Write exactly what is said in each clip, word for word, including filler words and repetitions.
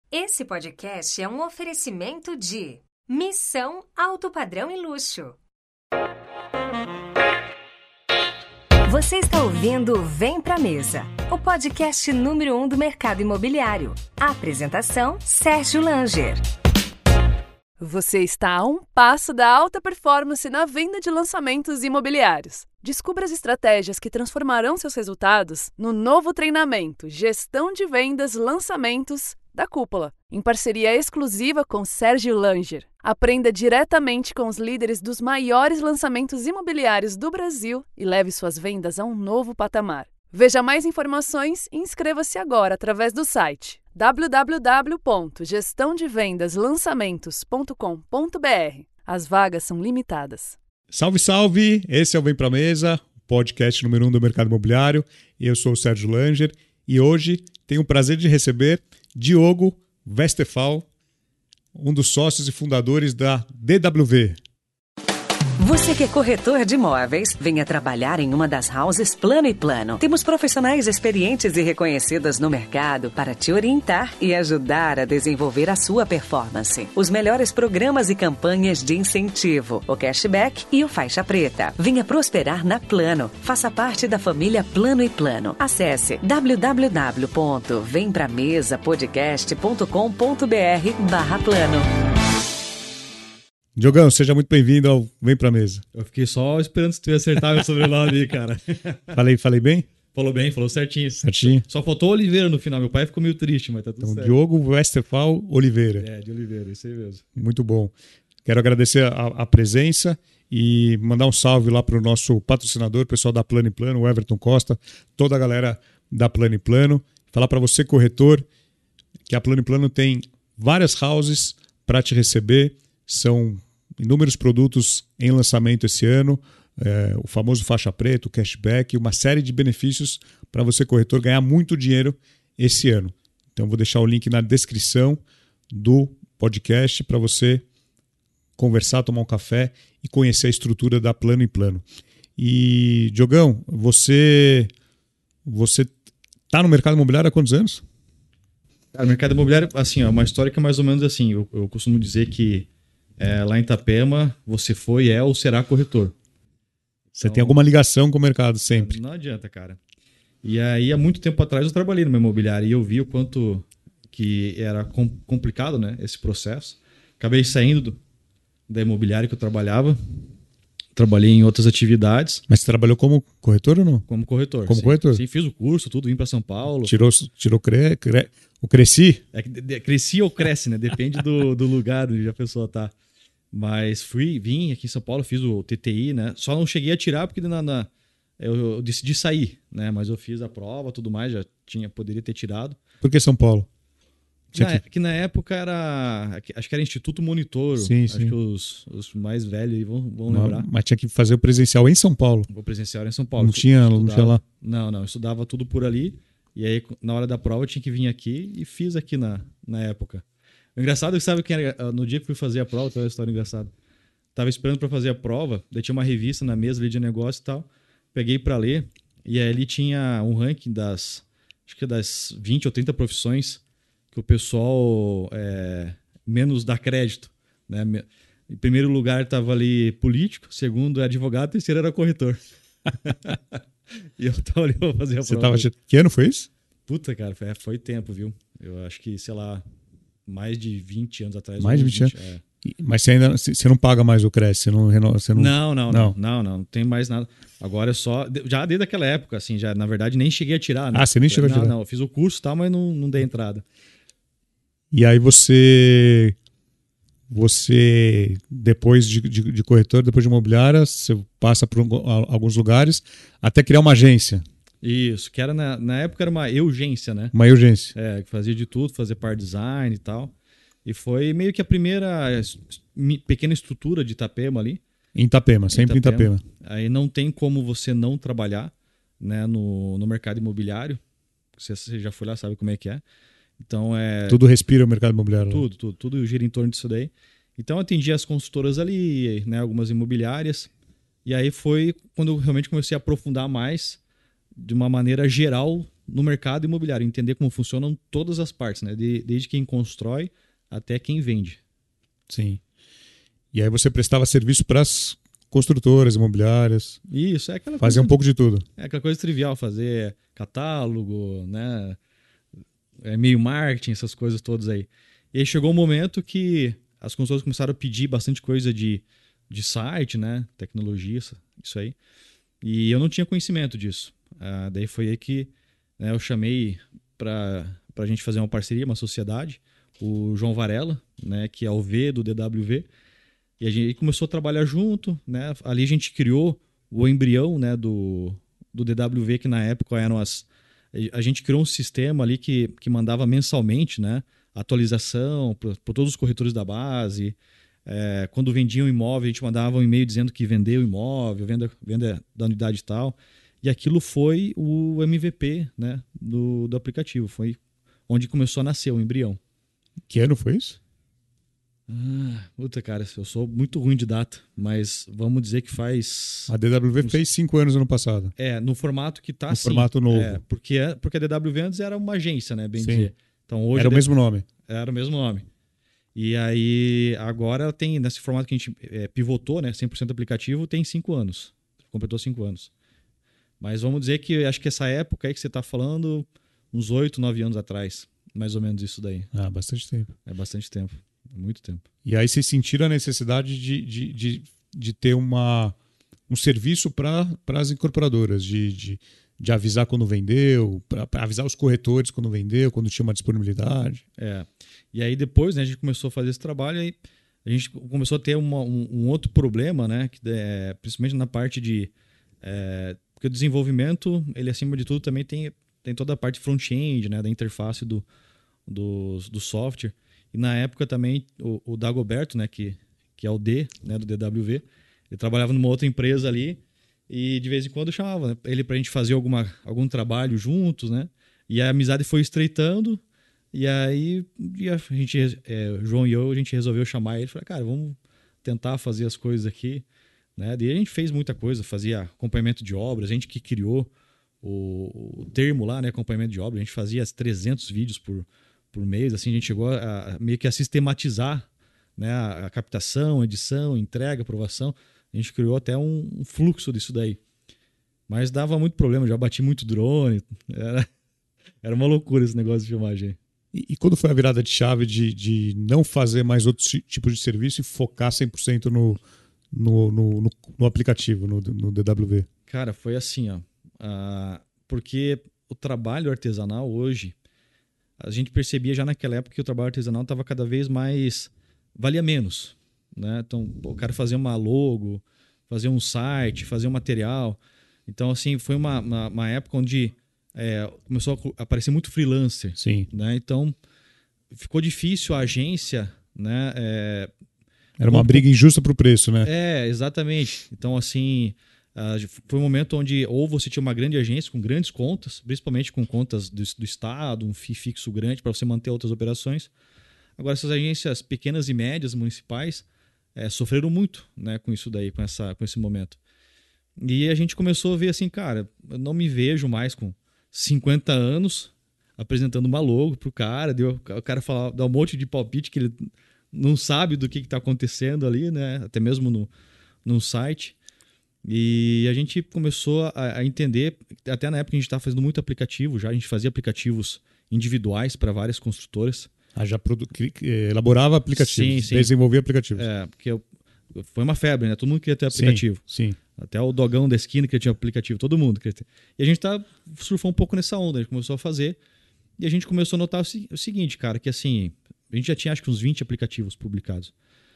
Esse podcast é um oferecimento de Missão Alto Padrão e Luxo. Você está ouvindo Vem Pra Mesa, o podcast número um do mercado imobiliário. A apresentação, Sérgio Langer. Você está a um passo da alta performance na venda de lançamentos imobiliários. Descubra as estratégias que transformarão seus resultados no novo treinamento Gestão de Vendas Lançamentos da Cúpula, em parceria exclusiva com Sérgio Langer. Aprenda diretamente com os líderes dos maiores lançamentos imobiliários do Brasil e leve suas vendas a um novo patamar. Veja mais informações e inscreva-se agora através do site w w w ponto gestão de vendas lançamentos ponto com ponto b r. As vagas são limitadas. Salve, salve! Esse é o Vem Pra Mesa, podcast número um do mercado imobiliário. Eu sou o Sérgio Langer e hoje tenho o prazer de receber Diogo Westphal, um dos sócios e fundadores da D W V. Você que é corretor de imóveis, venha trabalhar em uma das houses Plano e Plano. Temos profissionais experientes e reconhecidos no mercado para te orientar e ajudar a desenvolver a sua performance. Os melhores programas e campanhas de incentivo, o cashback e o faixa preta. Venha prosperar na Plano. Faça parte da família Plano e Plano. Acesse w w w ponto vem pra mesa podcast ponto com ponto b r barra plano. Diogão, seja muito bem-vindo ao Vem Pra Mesa. Eu fiquei só esperando se tu ia acertar meu sobrenome aí, cara. Falei, falei bem? Falou bem, falou certinho. Certinho. Só faltou Oliveira no final. Meu pai ficou meio triste, mas tá tudo Então, certo. Diogo Westphal Oliveira. É, de Oliveira, isso aí mesmo. Muito bom. Quero agradecer a, a presença e mandar um salve lá para o nosso patrocinador, pessoal da Plano e Plano, o Everton Costa, toda a galera da Plano e Plano. Falar para você, corretor, que a Plano e Plano tem várias houses para te receber. São inúmeros produtos em lançamento esse ano, é, o famoso faixa preta, o cashback, uma série de benefícios para você, corretor, ganhar muito dinheiro esse ano. Então, vou deixar o link na descrição do podcast para você conversar, tomar um café e conhecer a estrutura da Plano e Plano. E, Diogão, você você está no mercado imobiliário há quantos anos? Cara, o mercado imobiliário, assim, é uma história que é mais ou menos assim. Eu, eu costumo dizer que É, lá em Itapema, você foi, é ou será corretor. Você então, tem alguma ligação com o mercado sempre? Não adianta, cara. E aí, há muito tempo atrás, eu trabalhei numa imobiliária e eu vi o quanto que era com, complicado, né, esse processo. Acabei saindo do, da imobiliária que eu trabalhava. Trabalhei em outras atividades. Mas você trabalhou como corretor ou não? Como corretor. Como sim. corretor? Sim, fiz o curso, tudo, vim para São Paulo. Tirou, tirou cre, cre, o Cresci? É que de, de, cresci ou cresce, né? Depende do, do lugar onde a pessoa tá. Mas fui, vim aqui em São Paulo, fiz o T T I, né? Só não cheguei a tirar porque na, na, eu, eu decidi sair, né? Mas eu fiz a prova, tudo mais, já tinha, poderia ter tirado. Por que São Paulo? Na, que... que na época era, acho que era Instituto Monitor. Sim, acho sim. que os, os mais velhos vão, vão mas, lembrar. Mas tinha que fazer o presencial em São Paulo. O presencial era em São Paulo. Não tinha, não tinha lá? Não, não. Eu estudava tudo por ali. E aí, na hora da prova, eu tinha que vir aqui e fiz aqui na, na época. O engraçado é que sabe que era, no dia que fui fazer a prova, tem uma história engraçada. Tava esperando para fazer a prova, daí tinha uma revista na mesa ali de negócio e tal. Peguei para ler e aí ali tinha um ranking das, acho que das vinte ou trinta profissões que o pessoal é, menos dá crédito, né? Em primeiro lugar tava ali político, segundo é advogado, terceiro era corretor. E eu tava ali pra fazer a Você prova. tava... Que ano foi isso? Puta, cara, foi, foi tempo, viu? Eu acho que, sei lá, mais de vinte anos atrás. Mais de vinte anos? É. Mas você ainda você não paga mais o Cresce? Você não, você não... Não, não, não, não, não, não, não tem mais nada. Agora é só... Já desde aquela época, assim, já, na verdade, nem cheguei a tirar, né? Ah, você nem chegou não, a tirar? Não, não, eu fiz o curso e tal, mas não, não dei entrada. E aí você... Você, depois de, de, de corretor, depois de imobiliária, você passa por um, alguns lugares até criar uma agência. Isso, que era na, na época era uma urgência, né? Uma urgência. É, que fazia de tudo, fazia par design e tal. E foi meio que a primeira pequena estrutura de Itapema ali. Em Itapema, sempre em Itapema. Itapema. Aí não tem como você não trabalhar, né, no, no mercado imobiliário. Você, você já foi lá, sabe como é que é. Então é... Tudo respira o mercado imobiliário. Tudo, tudo, tudo gira em torno disso daí. Então eu atendi as consultoras ali, né, algumas imobiliárias. E aí foi quando eu realmente comecei a aprofundar mais de uma maneira geral no mercado imobiliário, entender como funcionam todas as partes, né? De, desde quem constrói até quem vende. Sim. E aí você prestava serviço para as construtoras imobiliárias. Isso, é aquela Fazia coisa, um pouco de tudo. É aquela coisa trivial, fazer catálogo, né? É, meio marketing, essas coisas todas aí. E aí chegou um momento que as construtoras começaram a pedir bastante coisa de, de site, né? Tecnologia, isso aí. E eu não tinha conhecimento disso. Ah, daí foi aí que, né, eu chamei para a gente fazer uma parceria, uma sociedade, o João Varela, né, que é o V do D W V, e a gente começou a trabalhar junto, né? Ali a gente criou o embrião, né, do, do D W V, que na época eram as... A gente criou um sistema ali que, que mandava mensalmente, né, atualização para todos os corretores da base. É, quando vendiam um imóvel, a gente mandava um e-mail dizendo que vendeu o imóvel, venda, venda da unidade e tal. E aquilo foi o M V P, né, do, do aplicativo. Foi onde começou a nascer o embrião. Que ano foi isso? Ah, puta, cara, eu sou muito ruim de data, mas vamos dizer que faz... A D W V uns... fez cinco anos ano passado. É, no formato que tá no assim. No formato novo. É, porque, porque a D W V antes era uma agência, né, bem Sim. dizer. Então, hoje era o D... mesmo nome. Era o mesmo nome. E aí, agora ela tem, nesse formato que a gente é, pivotou, né, cem por cento aplicativo, tem cinco anos. Completou cinco anos. Mas vamos dizer que acho que essa época aí que você está falando, uns oito, nove anos atrás. Mais ou menos isso daí. Ah, bastante tempo. É bastante tempo. É muito tempo. E aí vocês sentiram a necessidade de, de, de, de ter uma, um serviço para as incorporadoras, de, de, de avisar quando vendeu, para avisar os corretores quando vendeu, quando tinha uma disponibilidade. É. E aí depois, né, a gente começou a fazer esse trabalho e a gente começou a ter uma, um, um outro problema, né, que é, principalmente na parte de... É, porque o desenvolvimento, ele acima de tudo também tem, tem toda a parte front-end, né, da interface do, do, do software. E na época também o, o Dagoberto, né, que, que é o D, né, do D W V, ele trabalhava numa outra empresa ali e de vez em quando eu chamava, né, ele para a gente fazer alguma, algum trabalho juntos, né? E a amizade foi estreitando e aí e a gente, é, o João e eu, a gente resolveu chamar ele e falou, cara, vamos tentar fazer as coisas aqui. Né? Daí a gente fez muita coisa, fazia acompanhamento de obras, a gente que criou o, o termo lá, né, acompanhamento de obras, a gente fazia trezentos vídeos por, por mês, assim, a gente chegou a, a, meio que a sistematizar, né, a, a captação, edição, entrega, aprovação, a gente criou até um, um fluxo disso daí. Mas dava muito problema, já bati muito drone, era, era uma loucura esse negócio de filmagem. E, e quando foi a virada de chave de, de não fazer mais outros tipos de serviço e focar cem por cento no... No, no, no, no aplicativo, no, no D W V? Cara, foi assim, ó. Uh, porque o trabalho artesanal hoje, a gente percebia já naquela época que o trabalho artesanal estava cada vez mais... valia menos. Né? Então, pô, o cara fazia uma logo, fazer um site, fazer um material. Então, assim, foi uma, uma, uma época onde é, começou a aparecer muito freelancer. Sim. Né? Então, ficou difícil a agência... Né, é, Era uma briga injusta pro preço, né? É, exatamente. Então, assim, uh, foi um momento onde ou você tinha uma grande agência com grandes contas, principalmente com contas do, do Estado, um F I I fixo grande para você manter outras operações. Agora, essas agências pequenas e médias municipais é, sofreram muito, né, com isso daí, com, essa, com esse momento. E a gente começou a ver assim, cara, eu não me vejo mais com cinquenta anos apresentando uma logo pro cara, deu, o cara fala, dá um monte de palpite que ele... não sabe do que está acontecendo ali, né? Até mesmo no, no site. E a gente começou a, a entender, até na época a gente estava fazendo muito aplicativo, já a gente fazia aplicativos individuais para várias construtoras. Ah, já produ... elaborava aplicativos, sim, sim. desenvolvia aplicativos. É, porque eu, foi uma febre, né? Todo mundo queria ter aplicativo. Sim, sim. Até o dogão da esquina que tinha aplicativo, todo mundo queria ter. E a gente tá, surfou um pouco nessa onda, a gente começou a fazer e a gente começou a notar o, o seguinte, cara, que assim... A gente já tinha acho que uns vinte aplicativos publicados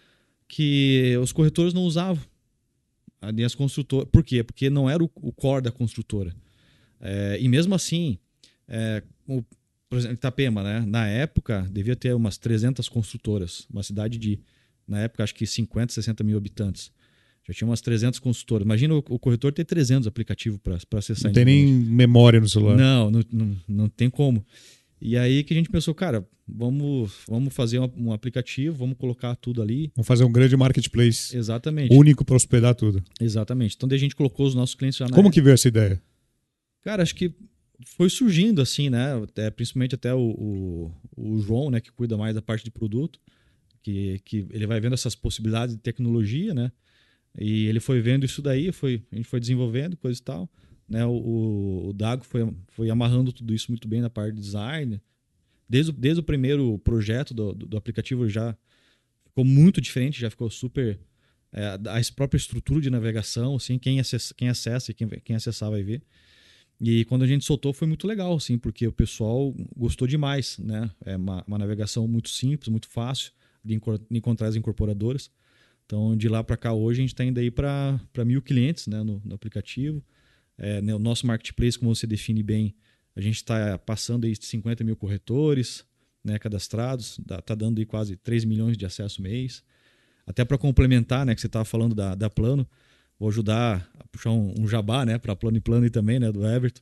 que os corretores não usavam. Nem as construtoras. Por quê? Porque não era o, o core da construtora. É, e mesmo assim, é, o, por exemplo, Itapema, né? Na época, devia ter umas trezentas construtoras. Uma cidade de, na época, acho que cinquenta, sessenta mil habitantes. Já tinha umas trezentas construtoras. Imagina o, o corretor ter trezentos aplicativos para acessar. Não tem nem memória no celular. Não, não, não, não tem como. E aí que a gente pensou, cara, vamos, vamos fazer um, um aplicativo, vamos colocar tudo ali. Vamos fazer um grande marketplace. Exatamente. Único para hospedar tudo. Exatamente. Então daí a gente colocou os nossos clientes já na Como época. que veio essa ideia? Cara, acho que foi surgindo assim, né? É, principalmente até o, o, o João, né, que cuida mais da parte de produto, que, que ele vai vendo essas possibilidades de tecnologia, né? E ele foi vendo isso daí, foi, a gente foi desenvolvendo coisa e tal, né? O, o, o Dago foi, foi amarrando tudo isso muito bem na parte de design. Desde, o- desde o primeiro projeto do, do, do aplicativo já ficou muito diferente, já ficou super... É, a própria estrutura de navegação, assim, quem acessa, quem acessa e quem, quem acessar vai ver. E quando a gente soltou foi muito legal, assim, porque o pessoal gostou demais, né? É uma, uma navegação muito simples, muito fácil de encor- de encontrar as incorporadoras. Então, de lá para cá, hoje a gente está indo aí para mil clientes, né, no, no aplicativo. É, né, o nosso marketplace, como você define bem, a gente está passando aí de cinquenta mil corretores, né, cadastrados, está dando aí quase três milhões de acesso mês. Até para complementar, né, que você estava falando da, da Plano, vou ajudar a puxar um, um jabá, né, para Plano e Plano e também, né, do Everton.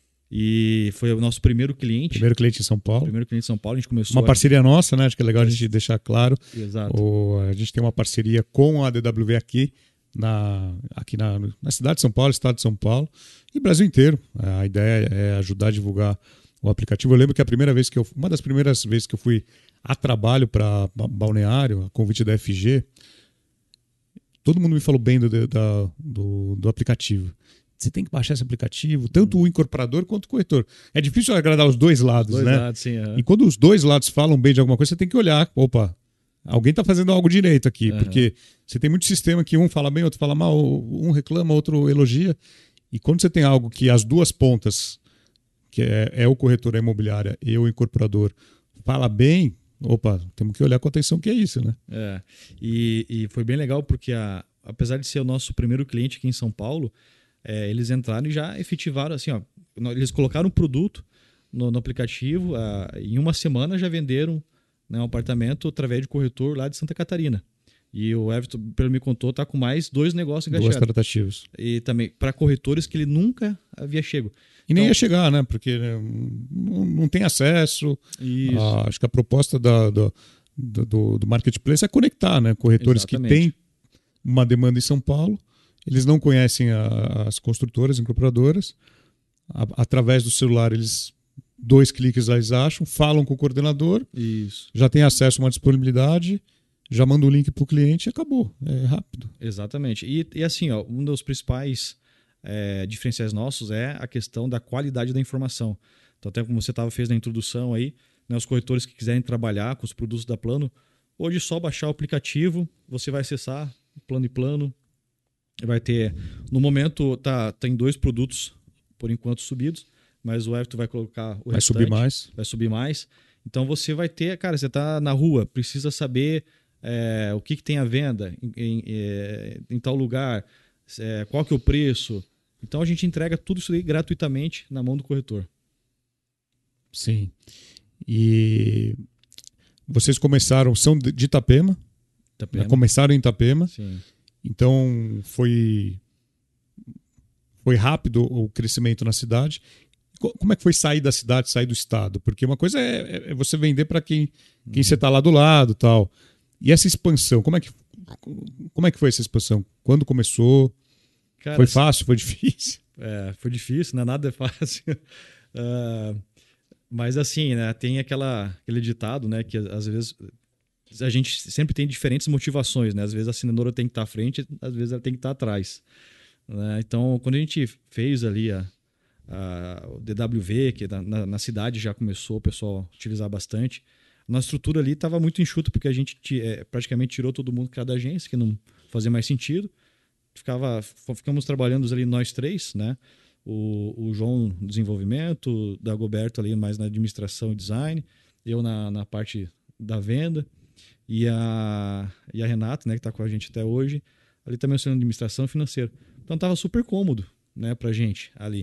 E foi o nosso primeiro cliente. Primeiro cliente em São Paulo. Primeiro cliente em São Paulo, a gente começou... Uma a- parceria nossa, né? Acho que é legal a gente deixar claro. Exato. O, a gente tem uma parceria com a D W V aqui, na, aqui na, na cidade de São Paulo, estado de São Paulo e Brasil inteiro. A ideia é ajudar a divulgar o aplicativo. Eu lembro que a primeira vez que eu, uma das primeiras vezes que eu fui a trabalho para Balneário, a convite da F G, todo mundo me falou bem do, da, do, do aplicativo. Você tem que baixar esse aplicativo, tanto o incorporador quanto o corretor. É difícil agradar os dois lados, Dois né? lados, sim, aham. E quando os dois lados falam bem de alguma coisa, você tem que olhar. Opa, alguém está fazendo algo direito aqui. Uhum. Porque você tem muito sistema que um fala bem, outro fala mal, um reclama, outro elogia. E quando você tem algo que as duas pontas, que é, é o corretor, a imobiliária e o incorporador, fala bem, opa, temos que olhar com atenção que é isso, né? É, e, e foi bem legal porque, a, apesar de ser o nosso primeiro cliente aqui em São Paulo, é, eles entraram e já efetivaram, assim, ó, eles colocaram um produto no, no aplicativo, a, em uma semana já venderam, né, um apartamento através de corretor lá de Santa Catarina. E o Everton, pelo me contou, tá com mais dois negócios Duas engajados. tratativas. E também para corretores que ele nunca havia chego. E nem Então- ia chegar, né? Porque né, não, não tem acesso. Isso. Ah, acho que a proposta da, do, do, do marketplace é conectar, né? Corretores Exatamente. que têm uma demanda em São Paulo, eles não conhecem a- as construtoras, incorporadoras. A- através do celular, eles dois cliques lá eles acham, falam com o coordenador, Isso. já tem acesso a uma disponibilidade, já manda o link para o cliente e acabou. É rápido. Exatamente. E, e assim, ó, um dos principais é, diferenciais nossos é a questão da qualidade da informação. Então, até como você tava, fez na introdução aí, né, os corretores que quiserem trabalhar com os produtos da Plano, hoje só baixar o aplicativo, você vai acessar Plano e Plano, vai ter, no momento tá, tem dois produtos por enquanto subidos, mas o Everton vai colocar o Vai restante, subir mais. vai subir mais. Então você vai ter, cara, você tá na rua, precisa saber é, o que, que tem à venda em, em, é, em tal lugar, é, qual que é o preço. Então a gente entrega tudo isso aí gratuitamente na mão do corretor. Sim. E vocês começaram, são de de Itapema, Itapema. né? Começaram em Itapema, Sim. então foi, foi rápido o crescimento na cidade. Co- Como é que foi sair da cidade, sair do estado? Porque uma coisa é, é você vender para quem, quem você está lá do lado, tal. E essa expansão, como é que como é que foi essa expansão? Quando começou? Cara, Foi fácil? Foi difícil? É, foi difícil, né? Nada é fácil. Ah, mas assim, né? Tem aquela, aquele ditado, né? Que às vezes a gente sempre tem diferentes motivações, né? Às vezes a assinadora tem que estar à frente, às vezes ela tem que estar atrás, né? Então, quando a gente fez ali a, a, o D W V, que na, na, na cidade já começou o pessoal a utilizar bastante, nossa estrutura ali estava muito enxuta, porque a gente ti- é, praticamente tirou todo mundo que era da agência, que não fazia mais sentido. Ficava, ficamos trabalhando ali nós três, né? O, o João no desenvolvimento, o Dagoberto ali mais na administração e design, eu na, na parte da venda e a, e a Renata, né, que está com a gente até hoje, ali também sendo administração financeira. Então estava super cômodo, né, pra gente ali.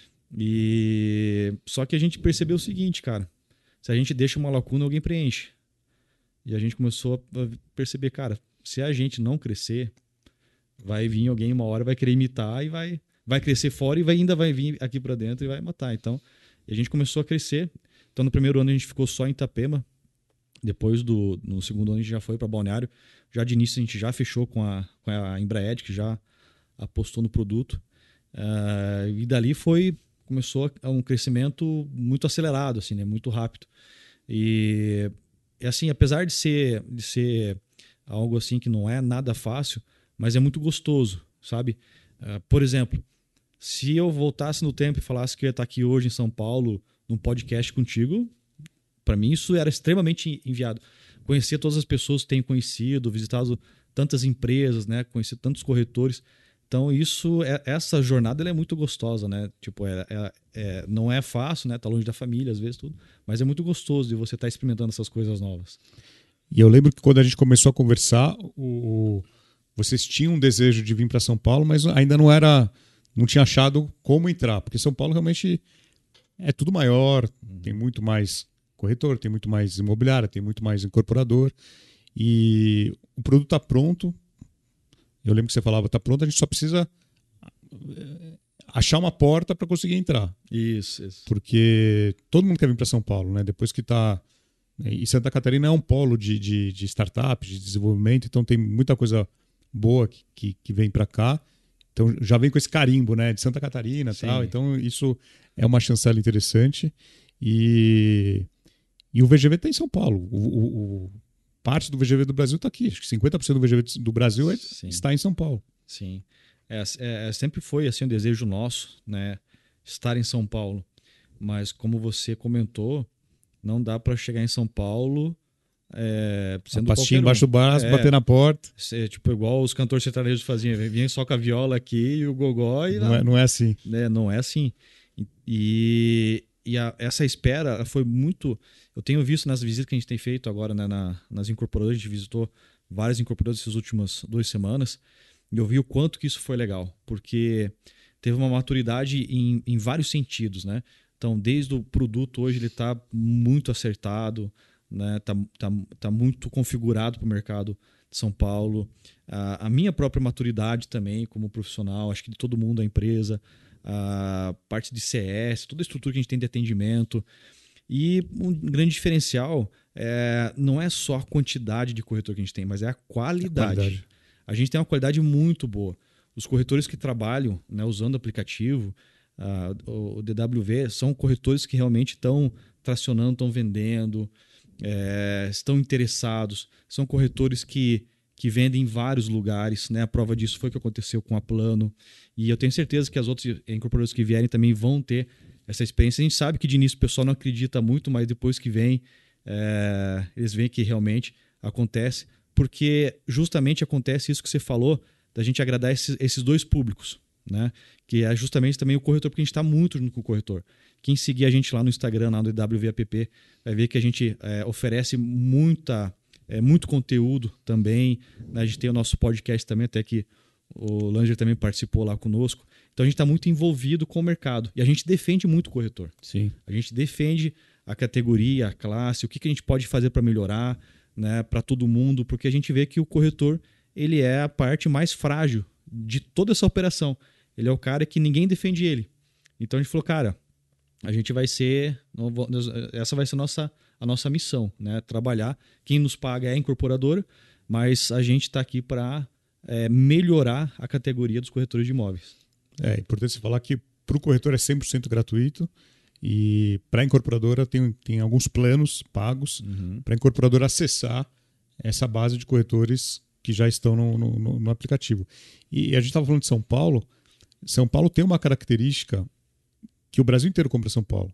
E só que a gente percebeu o seguinte, cara, se a gente deixa uma lacuna, alguém preenche. E a gente começou a perceber, cara, se a gente não crescer, vai vir alguém uma hora, vai querer imitar e vai, vai crescer fora e vai, ainda vai vir aqui para dentro e vai matar. Então, a gente começou a crescer. Então, no primeiro ano a gente ficou só em Itapema. Depois, do, no segundo ano, a gente já foi para Balneário. Já de início, a gente já fechou com a, com a Embraed, que já apostou no produto. Uh, e dali foi começou a um crescimento muito acelerado, assim, né? Muito rápido. E, assim, apesar de ser, de ser algo assim que não é nada fácil, mas é muito gostoso, sabe? Uh, por exemplo, se eu voltasse no tempo e falasse que eu ia estar aqui hoje em São Paulo, num podcast contigo, para mim isso era extremamente enviado. Conhecer todas as pessoas que tenho conhecido, visitado tantas empresas, né? Conhecer tantos corretores. Então, isso, é, essa jornada ela é muito gostosa, né? Tipo, é, é, é, não é fácil, né? Tá longe da família, às vezes, tudo. Mas é muito gostoso de você estar tá experimentando essas coisas novas. E eu lembro que quando a gente começou a conversar, o, o, vocês tinham um desejo de vir para São Paulo, mas ainda não era, não tinha achado como entrar, porque São Paulo realmente é tudo maior, uhum. Tem muito mais corretor, tem muito mais imobiliária, tem muito mais incorporador, e o produto está pronto. Eu lembro que você falava, está pronto, a gente só precisa achar uma porta para conseguir entrar. Isso, isso. Porque todo mundo quer vir para São Paulo, né? Depois que está... E Santa Catarina é um polo de, de, de startups, de desenvolvimento, então tem muita coisa boa que, que, que vem para cá. Então já vem com esse carimbo, né? De Santa Catarina e tal. Então isso é uma chancela interessante. E, e o V G V está em São Paulo. O, o, o, parte do V G V do Brasil está aqui. Acho que cinquenta por cento do V G V do Brasil é, está em São Paulo. Sim. É, é, sempre foi assim, um desejo nosso, né? Estar em São Paulo. Mas como você comentou, não dá para chegar em São Paulo é, sendo a pastinha um. embaixo do braço, é, bater na porta. É, tipo, igual os cantores sertanejos faziam. Vinha só com a viola aqui e o gogó. E não, não, é, não é assim. Né, não é assim. E, e a, essa espera foi muito... Eu tenho visto nas visitas que a gente tem feito agora, né, na, nas incorporadoras, a gente visitou várias incorporadoras essas últimas duas semanas, e eu vi o quanto que isso foi legal, porque teve uma maturidade em, em vários sentidos, né? Então, desde o produto hoje ele está muito acertado, né? Tá, tá, tá muito configurado para o mercado de São Paulo. A, a minha própria maturidade também como profissional, acho que de todo mundo da empresa, a parte de C S, toda a estrutura que a gente tem de atendimento. E um grande diferencial é, não é só a quantidade de corretor que a gente tem, mas é a qualidade. A, qualidade. A gente tem uma qualidade muito boa. Os corretores que trabalham, né, usando o aplicativo, uh, o D W V, são corretores que realmente estão tracionando, estão vendendo, é, estão interessados. São corretores que, que vendem em vários lugares. Né? A prova disso foi o que aconteceu com a Plano. E eu tenho certeza que as outras incorporadoras que vierem também vão ter essa experiência. A gente sabe que de início o pessoal não acredita muito, mas depois que vem, é, eles veem que realmente acontece, porque justamente acontece isso que você falou, da gente agradar esses, esses dois públicos, né? Que é justamente também o corretor, porque a gente está muito junto com o corretor. Quem seguir a gente lá no Instagram, lá no D W V App, vai ver que a gente é, oferece muita, é, muito conteúdo também. Né? A gente tem o nosso podcast também, até que o Langer também participou lá conosco. Então a gente está muito envolvido com o mercado. E a gente defende muito o corretor. Sim. A gente defende a categoria, a classe, o que, que a gente pode fazer para melhorar, né, para todo mundo, porque a gente vê que o corretor ele é a parte mais frágil de toda essa operação. Ele é o cara que ninguém defende ele. Então a gente falou, cara, a gente vai ser... Essa vai ser a nossa, a nossa missão, né? Trabalhar. Quem nos paga é a incorporadora, mas a gente está aqui para é, melhorar a categoria dos corretores de imóveis. É importante você falar que para o corretor é cem por cento gratuito e para a incorporadora tem, tem alguns planos pagos uhum. para a incorporadora acessar essa base de corretores que já estão no, no, no aplicativo. E a gente estava falando de São Paulo. São Paulo tem uma característica que o Brasil inteiro compra São Paulo.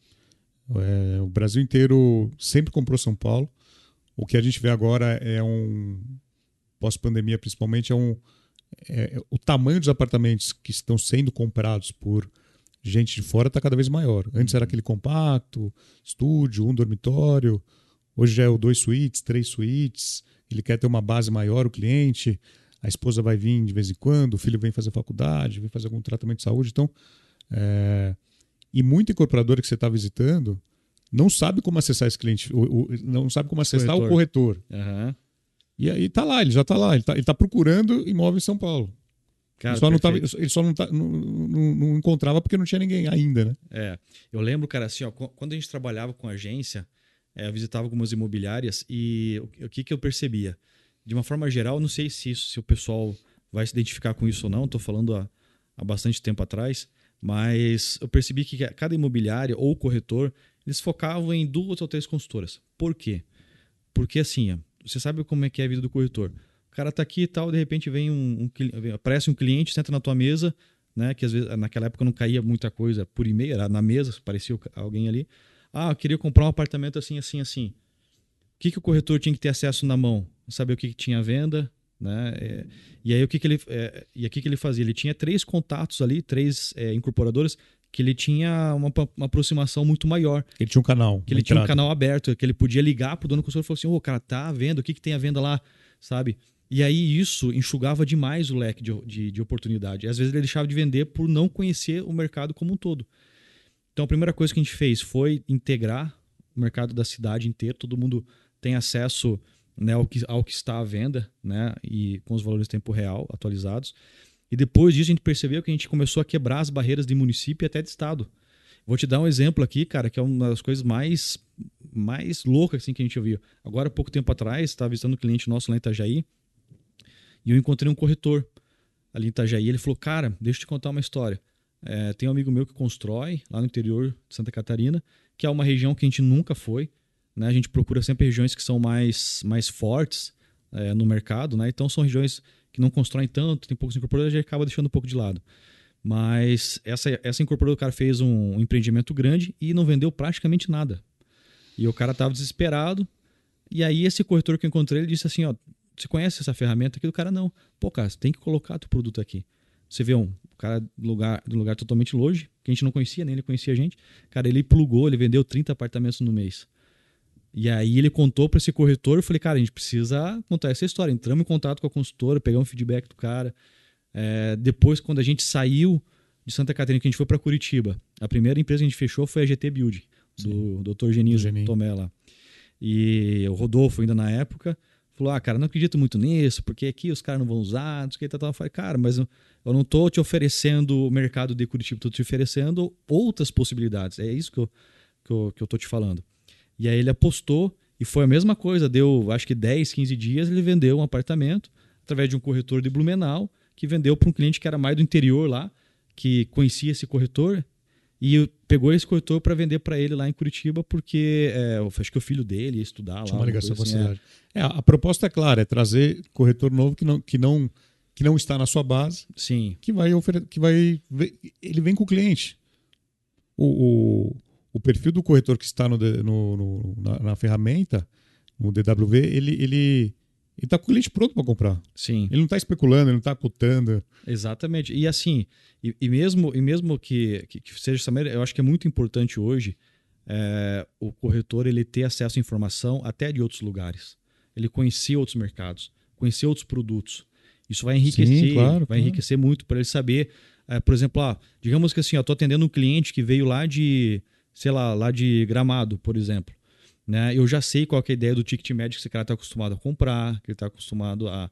É, o Brasil inteiro sempre comprou São Paulo. O que a gente vê agora é um, pós-pandemia principalmente, é um É, o tamanho dos apartamentos que estão sendo comprados por gente de fora está cada vez maior. Antes era aquele compacto, estúdio, um dormitório. Hoje já é o dois suítes, três suítes. Ele quer ter uma base maior, o cliente. A esposa vai vir de vez em quando, o filho vem fazer faculdade, vem fazer algum tratamento de saúde. Então, é... E muita incorporadora que você está visitando não sabe como acessar esse cliente, não sabe como acessar corretor. o corretor. Uhum. E aí tá lá, ele já tá lá, ele tá, ele tá procurando imóvel em São Paulo. Cara, ele só, não, tava, ele só não, tá, não, não, não encontrava porque não tinha ninguém ainda, né? É, eu lembro, cara, assim, ó, quando a gente trabalhava com agência, é, eu visitava algumas imobiliárias e o, o que, que eu percebia? De uma forma geral, não sei se, isso, se o pessoal vai se identificar com isso ou não, estou falando há, há bastante tempo atrás, Mas eu percebi que cada imobiliária ou corretor, eles focavam em duas ou três consultoras. Por quê? Porque assim, ó, você sabe como é que é a vida do corretor. O cara tá aqui e tal, de repente vem um, um aparece um cliente, senta na tua mesa, né? Que às vezes naquela época não caía muita coisa por e-mail, era na mesa, parecia alguém ali. Ah, eu queria comprar um apartamento assim, assim, assim. O que, que o corretor tinha que ter acesso na mão? Saber o que, que tinha à venda, né? É, e aí o que, que ele é, e aqui que ele fazia? Ele tinha três contatos ali, três é, incorporadoras, que ele tinha uma, uma aproximação muito maior. Ele tinha um canal. Que ele tinha um canal aberto, que ele podia ligar pro dono do consultor e falar assim, ô, oh, cara, tá à venda, o que, que tem à venda lá, sabe? E aí isso enxugava demais o leque de, de, de oportunidade. E às vezes ele deixava de vender por não conhecer o mercado como um todo. Então a primeira coisa que a gente fez foi integrar o mercado da cidade inteira, todo mundo tem acesso, né, ao, que, ao que está à venda, né, e com os valores em tempo real atualizados. E depois disso a gente percebeu que a gente começou a quebrar as barreiras de município e até de estado. Vou te dar um exemplo aqui, cara, que é uma das coisas mais, mais loucas assim, que a gente ouviu. Agora, pouco tempo atrás, estava visitando um cliente nosso lá em Itajaí e eu encontrei um corretor ali em Itajaí. Ele falou, cara, deixa eu te contar uma história. É, tem um amigo meu que constrói lá no interior de Santa Catarina, que é uma região que a gente nunca foi. Né? A gente procura sempre regiões que são mais, mais fortes é, no mercado. Né? Então são regiões que não constroem tanto, tem poucos incorporadores, a gente acaba deixando um pouco de lado. Mas essa, essa incorporadora, o cara fez um, um empreendimento grande e não vendeu praticamente nada. E o cara estava desesperado. E aí esse corretor que eu encontrei, ele disse assim, ó, você conhece essa ferramenta aqui? Do cara, não. Pô, cara, você tem que colocar teu produto aqui. Você vê um cara do lugar, do lugar totalmente longe, que a gente não conhecia, nem ele conhecia a gente. Cara, ele plugou, ele vendeu trinta apartamentos no mês. E aí ele contou para esse corretor, eu falei, cara, a gente precisa contar essa história. Entramos em contato com a consultora, pegamos um feedback do cara. É, depois, quando a gente saiu de Santa Catarina, que a gente foi para Curitiba, a primeira empresa que a gente fechou foi a G T Build, do doutor Geninho Tomé lá. E o Rodolfo, ainda na época, falou, ah, cara, não acredito muito nisso, porque aqui os caras não vão usar, não sei o que, tal. Eu falei, cara, mas eu, eu não tô te oferecendo o mercado de Curitiba, tô te oferecendo outras possibilidades. É isso que eu, que eu, que eu tô te falando. E aí ele apostou e foi a mesma coisa, deu acho que dez, quinze dias, ele vendeu um apartamento através de um corretor de Blumenau, que vendeu para um cliente que era mais do interior lá, que conhecia esse corretor, e pegou esse corretor para vender para ele lá em Curitiba, porque é, acho que o filho dele ia estudar lá. Tinha uma ligação com a assim, cidade. É. É, a proposta é clara, é trazer corretor novo que não, que não, que não está na sua base. Sim. Que vai oferecer, que vai, ele vem com o cliente. O, o, o perfil do corretor que está no, no, no, na, na ferramenta, no D W V, ele ele ele está com o cliente pronto para comprar. Sim. Ele não está especulando, ele não está cotando. Exatamente. E assim, e, e mesmo, e mesmo que, que, que seja essa maneira, eu acho que é muito importante hoje é, o corretor ele ter acesso à informação até de outros lugares. Ele conhecer outros mercados, conhecer outros produtos. Isso vai enriquecer, Sim, claro, vai claro. enriquecer muito para ele saber. É, por exemplo, ah, digamos que assim, eu estou atendendo um cliente que veio lá de, sei lá, lá de Gramado, por exemplo. Né? Eu já sei qual que é a ideia do ticket médio que esse cara está acostumado a comprar, que ele está acostumado a,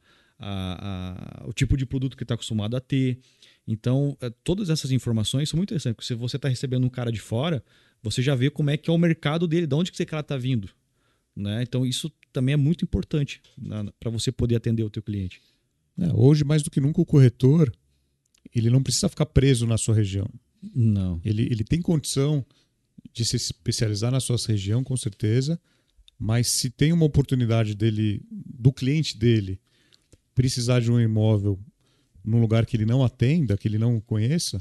a, a... o tipo de produto que ele está acostumado a ter. Então, é, todas essas informações são muito interessantes. Porque se você está recebendo um cara de fora, você já vê como é que é o mercado dele, de onde que esse cara está vindo. Né? Então, isso também é muito importante para você poder atender o teu cliente. É, hoje, mais do que nunca, o corretor ele não precisa ficar preso na sua região. Não. Ele, ele tem condição de se especializar na sua região, com certeza, mas se tem uma oportunidade dele, do cliente dele, precisar de um imóvel num lugar que ele não atenda, que ele não conheça,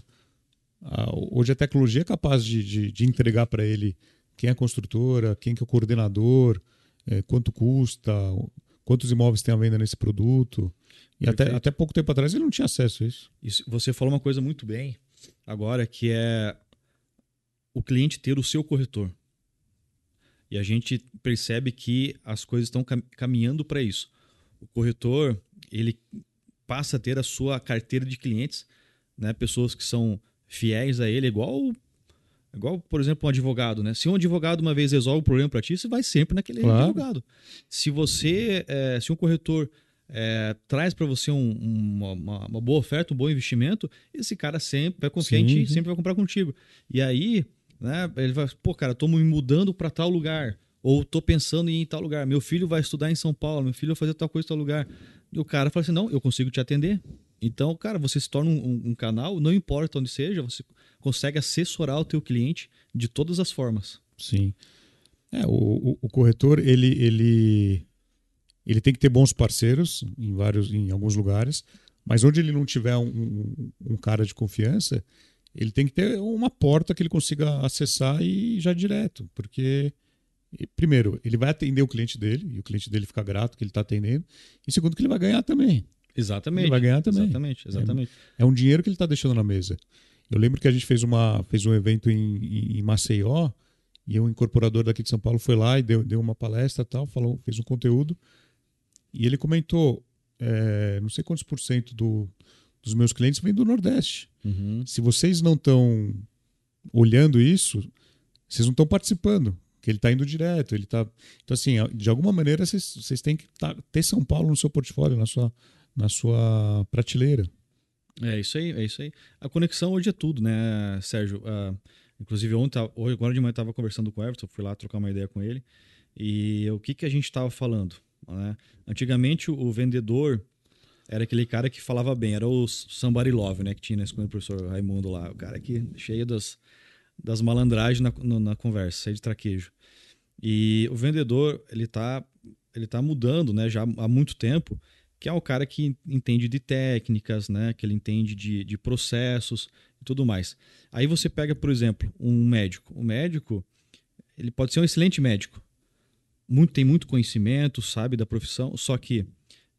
hoje a tecnologia é capaz de, de, de entregar para ele quem é a construtora, quem que é o coordenador, é, quanto custa, quantos imóveis tem à venda nesse produto. E até, até pouco tempo atrás ele não tinha acesso a isso. Isso. Você falou uma coisa muito bem agora, que é o cliente ter o seu corretor. E a gente percebe que as coisas estão caminhando para isso. O corretor, ele passa a ter a sua carteira de clientes, né? Pessoas que são fiéis a ele, igual, igual, por exemplo, um advogado. Né? Se um advogado uma vez resolve o problema para ti, você vai sempre naquele claro. advogado. Se você, é, se um corretor é, traz para você um, uma, uma boa oferta, um bom investimento, esse cara sempre vai confiar sim, em ti, sim. sempre vai comprar contigo. E aí, né, ele vai, pô, cara, estou me mudando para tal lugar, ou estou pensando em ir em tal lugar, meu filho vai estudar em São Paulo, meu filho vai fazer tal coisa em tal lugar. E o cara fala assim, não, eu consigo te atender. Então, cara, você se torna um, um, um canal, não importa onde seja, você consegue assessorar o teu cliente de todas as formas. Sim. É, o, o, o corretor, ele, ele, ele tem que ter bons parceiros em, vários, em alguns lugares, mas onde ele não tiver um, um, um cara de confiança, ele tem que ter uma porta que ele consiga acessar e ir já direto, porque, primeiro, ele vai atender o cliente dele, e o cliente dele fica grato que ele está atendendo, e segundo, que ele vai ganhar também. Exatamente. Ele vai ganhar também. Exatamente, exatamente. É, é um dinheiro que ele está deixando na mesa. Eu lembro que a gente fez, uma, fez um evento em, em, em Maceió, e um incorporador daqui de São Paulo foi lá e deu, deu uma palestra e tal, falou, fez um conteúdo, e ele comentou, é, não sei quantos por cento do, dos meus clientes vêm do Nordeste. Uhum. Se vocês não estão olhando isso, vocês não estão participando, que ele está indo direto. Ele tá... Então, assim, de alguma maneira, vocês, vocês têm que tá, ter São Paulo no seu portfólio, na sua, na sua prateleira. É isso aí, é isso aí. A conexão hoje é tudo, né, Sérgio? Uh, inclusive, ontem, hoje, agora de manhã, eu estava conversando com o Everton, fui lá trocar uma ideia com ele. E o que, que a gente estava falando? Né? Antigamente, o vendedor era aquele cara que falava bem, era o somebody love, né, que tinha né, com o professor Raimundo lá, o cara que cheio das, das malandragens na, na, na conversa, cheio de traquejo. E o vendedor, ele tá, ele tá mudando, né, já há muito tempo, que é o cara que entende de técnicas, né, que ele entende de, de processos e tudo mais. Aí você pega, por exemplo, um médico. O médico, ele pode ser um excelente médico, muito, tem muito conhecimento, sabe da profissão, só que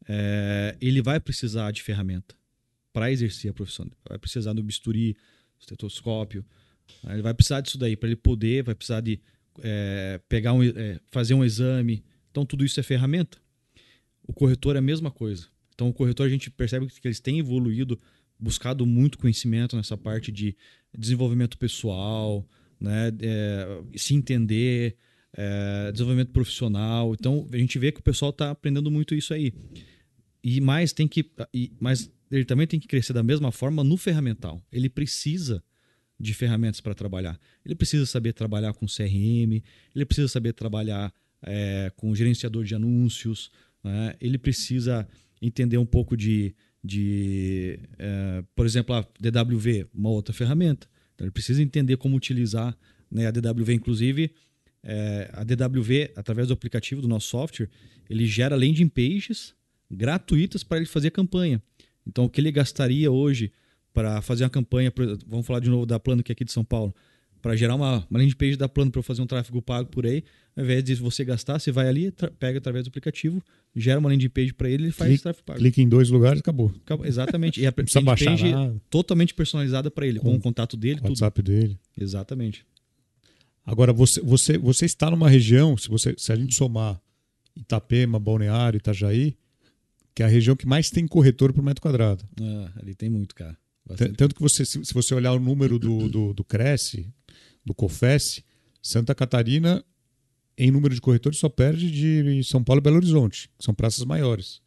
é, ele vai precisar de ferramenta para exercer a profissão. Vai precisar do bisturi, estetoscópio, ele vai precisar disso daí para ele poder, vai precisar de é, pegar um, é, fazer um exame. Então tudo isso é ferramenta. O corretor é a mesma coisa. Então o corretor a gente percebe que eles têm evoluído, buscado muito conhecimento nessa parte de desenvolvimento pessoal, né, é, se entender, é, desenvolvimento profissional. Então a gente vê que o pessoal está aprendendo muito isso aí. E mais tem que, e, mas ele também tem que crescer da mesma forma no ferramental. Ele precisa de ferramentas para trabalhar. Ele precisa saber trabalhar com C R M, ele precisa saber trabalhar é, com gerenciador de anúncios, né? Ele precisa entender um pouco de, de é, por exemplo, a D W V, uma outra ferramenta. Então, ele precisa entender como utilizar, né, a D W V. Inclusive, é, a D W V, através do aplicativo do nosso software, ele gera landing pages gratuitas para ele fazer campanha. Então, o que ele gastaria hoje para fazer uma campanha, vamos falar de novo da Plano, que é aqui de São Paulo, para gerar uma, uma landing page da Plano para eu fazer um tráfego pago por aí, ao invés de você gastar, você vai ali, pega através do aplicativo, gera uma landing page para ele e ele faz clique, tráfego pago. Clica em dois lugares, acabou. acabou exatamente. E a Não precisa landing baixar page nada. Totalmente personalizada para ele, com, com o contato dele, tudo. WhatsApp dele. Exatamente. Agora, você, você, você está numa região, se, você, se a gente somar Itapema, Balneário, Itajaí, que é a região que mais tem corretor por metro quadrado. Ah, ali tem muito, cara. Bastante. Tanto que você, se você olhar o número do, do, do Cresce, do Cofesse, Santa Catarina, em número de corretores, só perde de São Paulo e Belo Horizonte, que são praças maiores.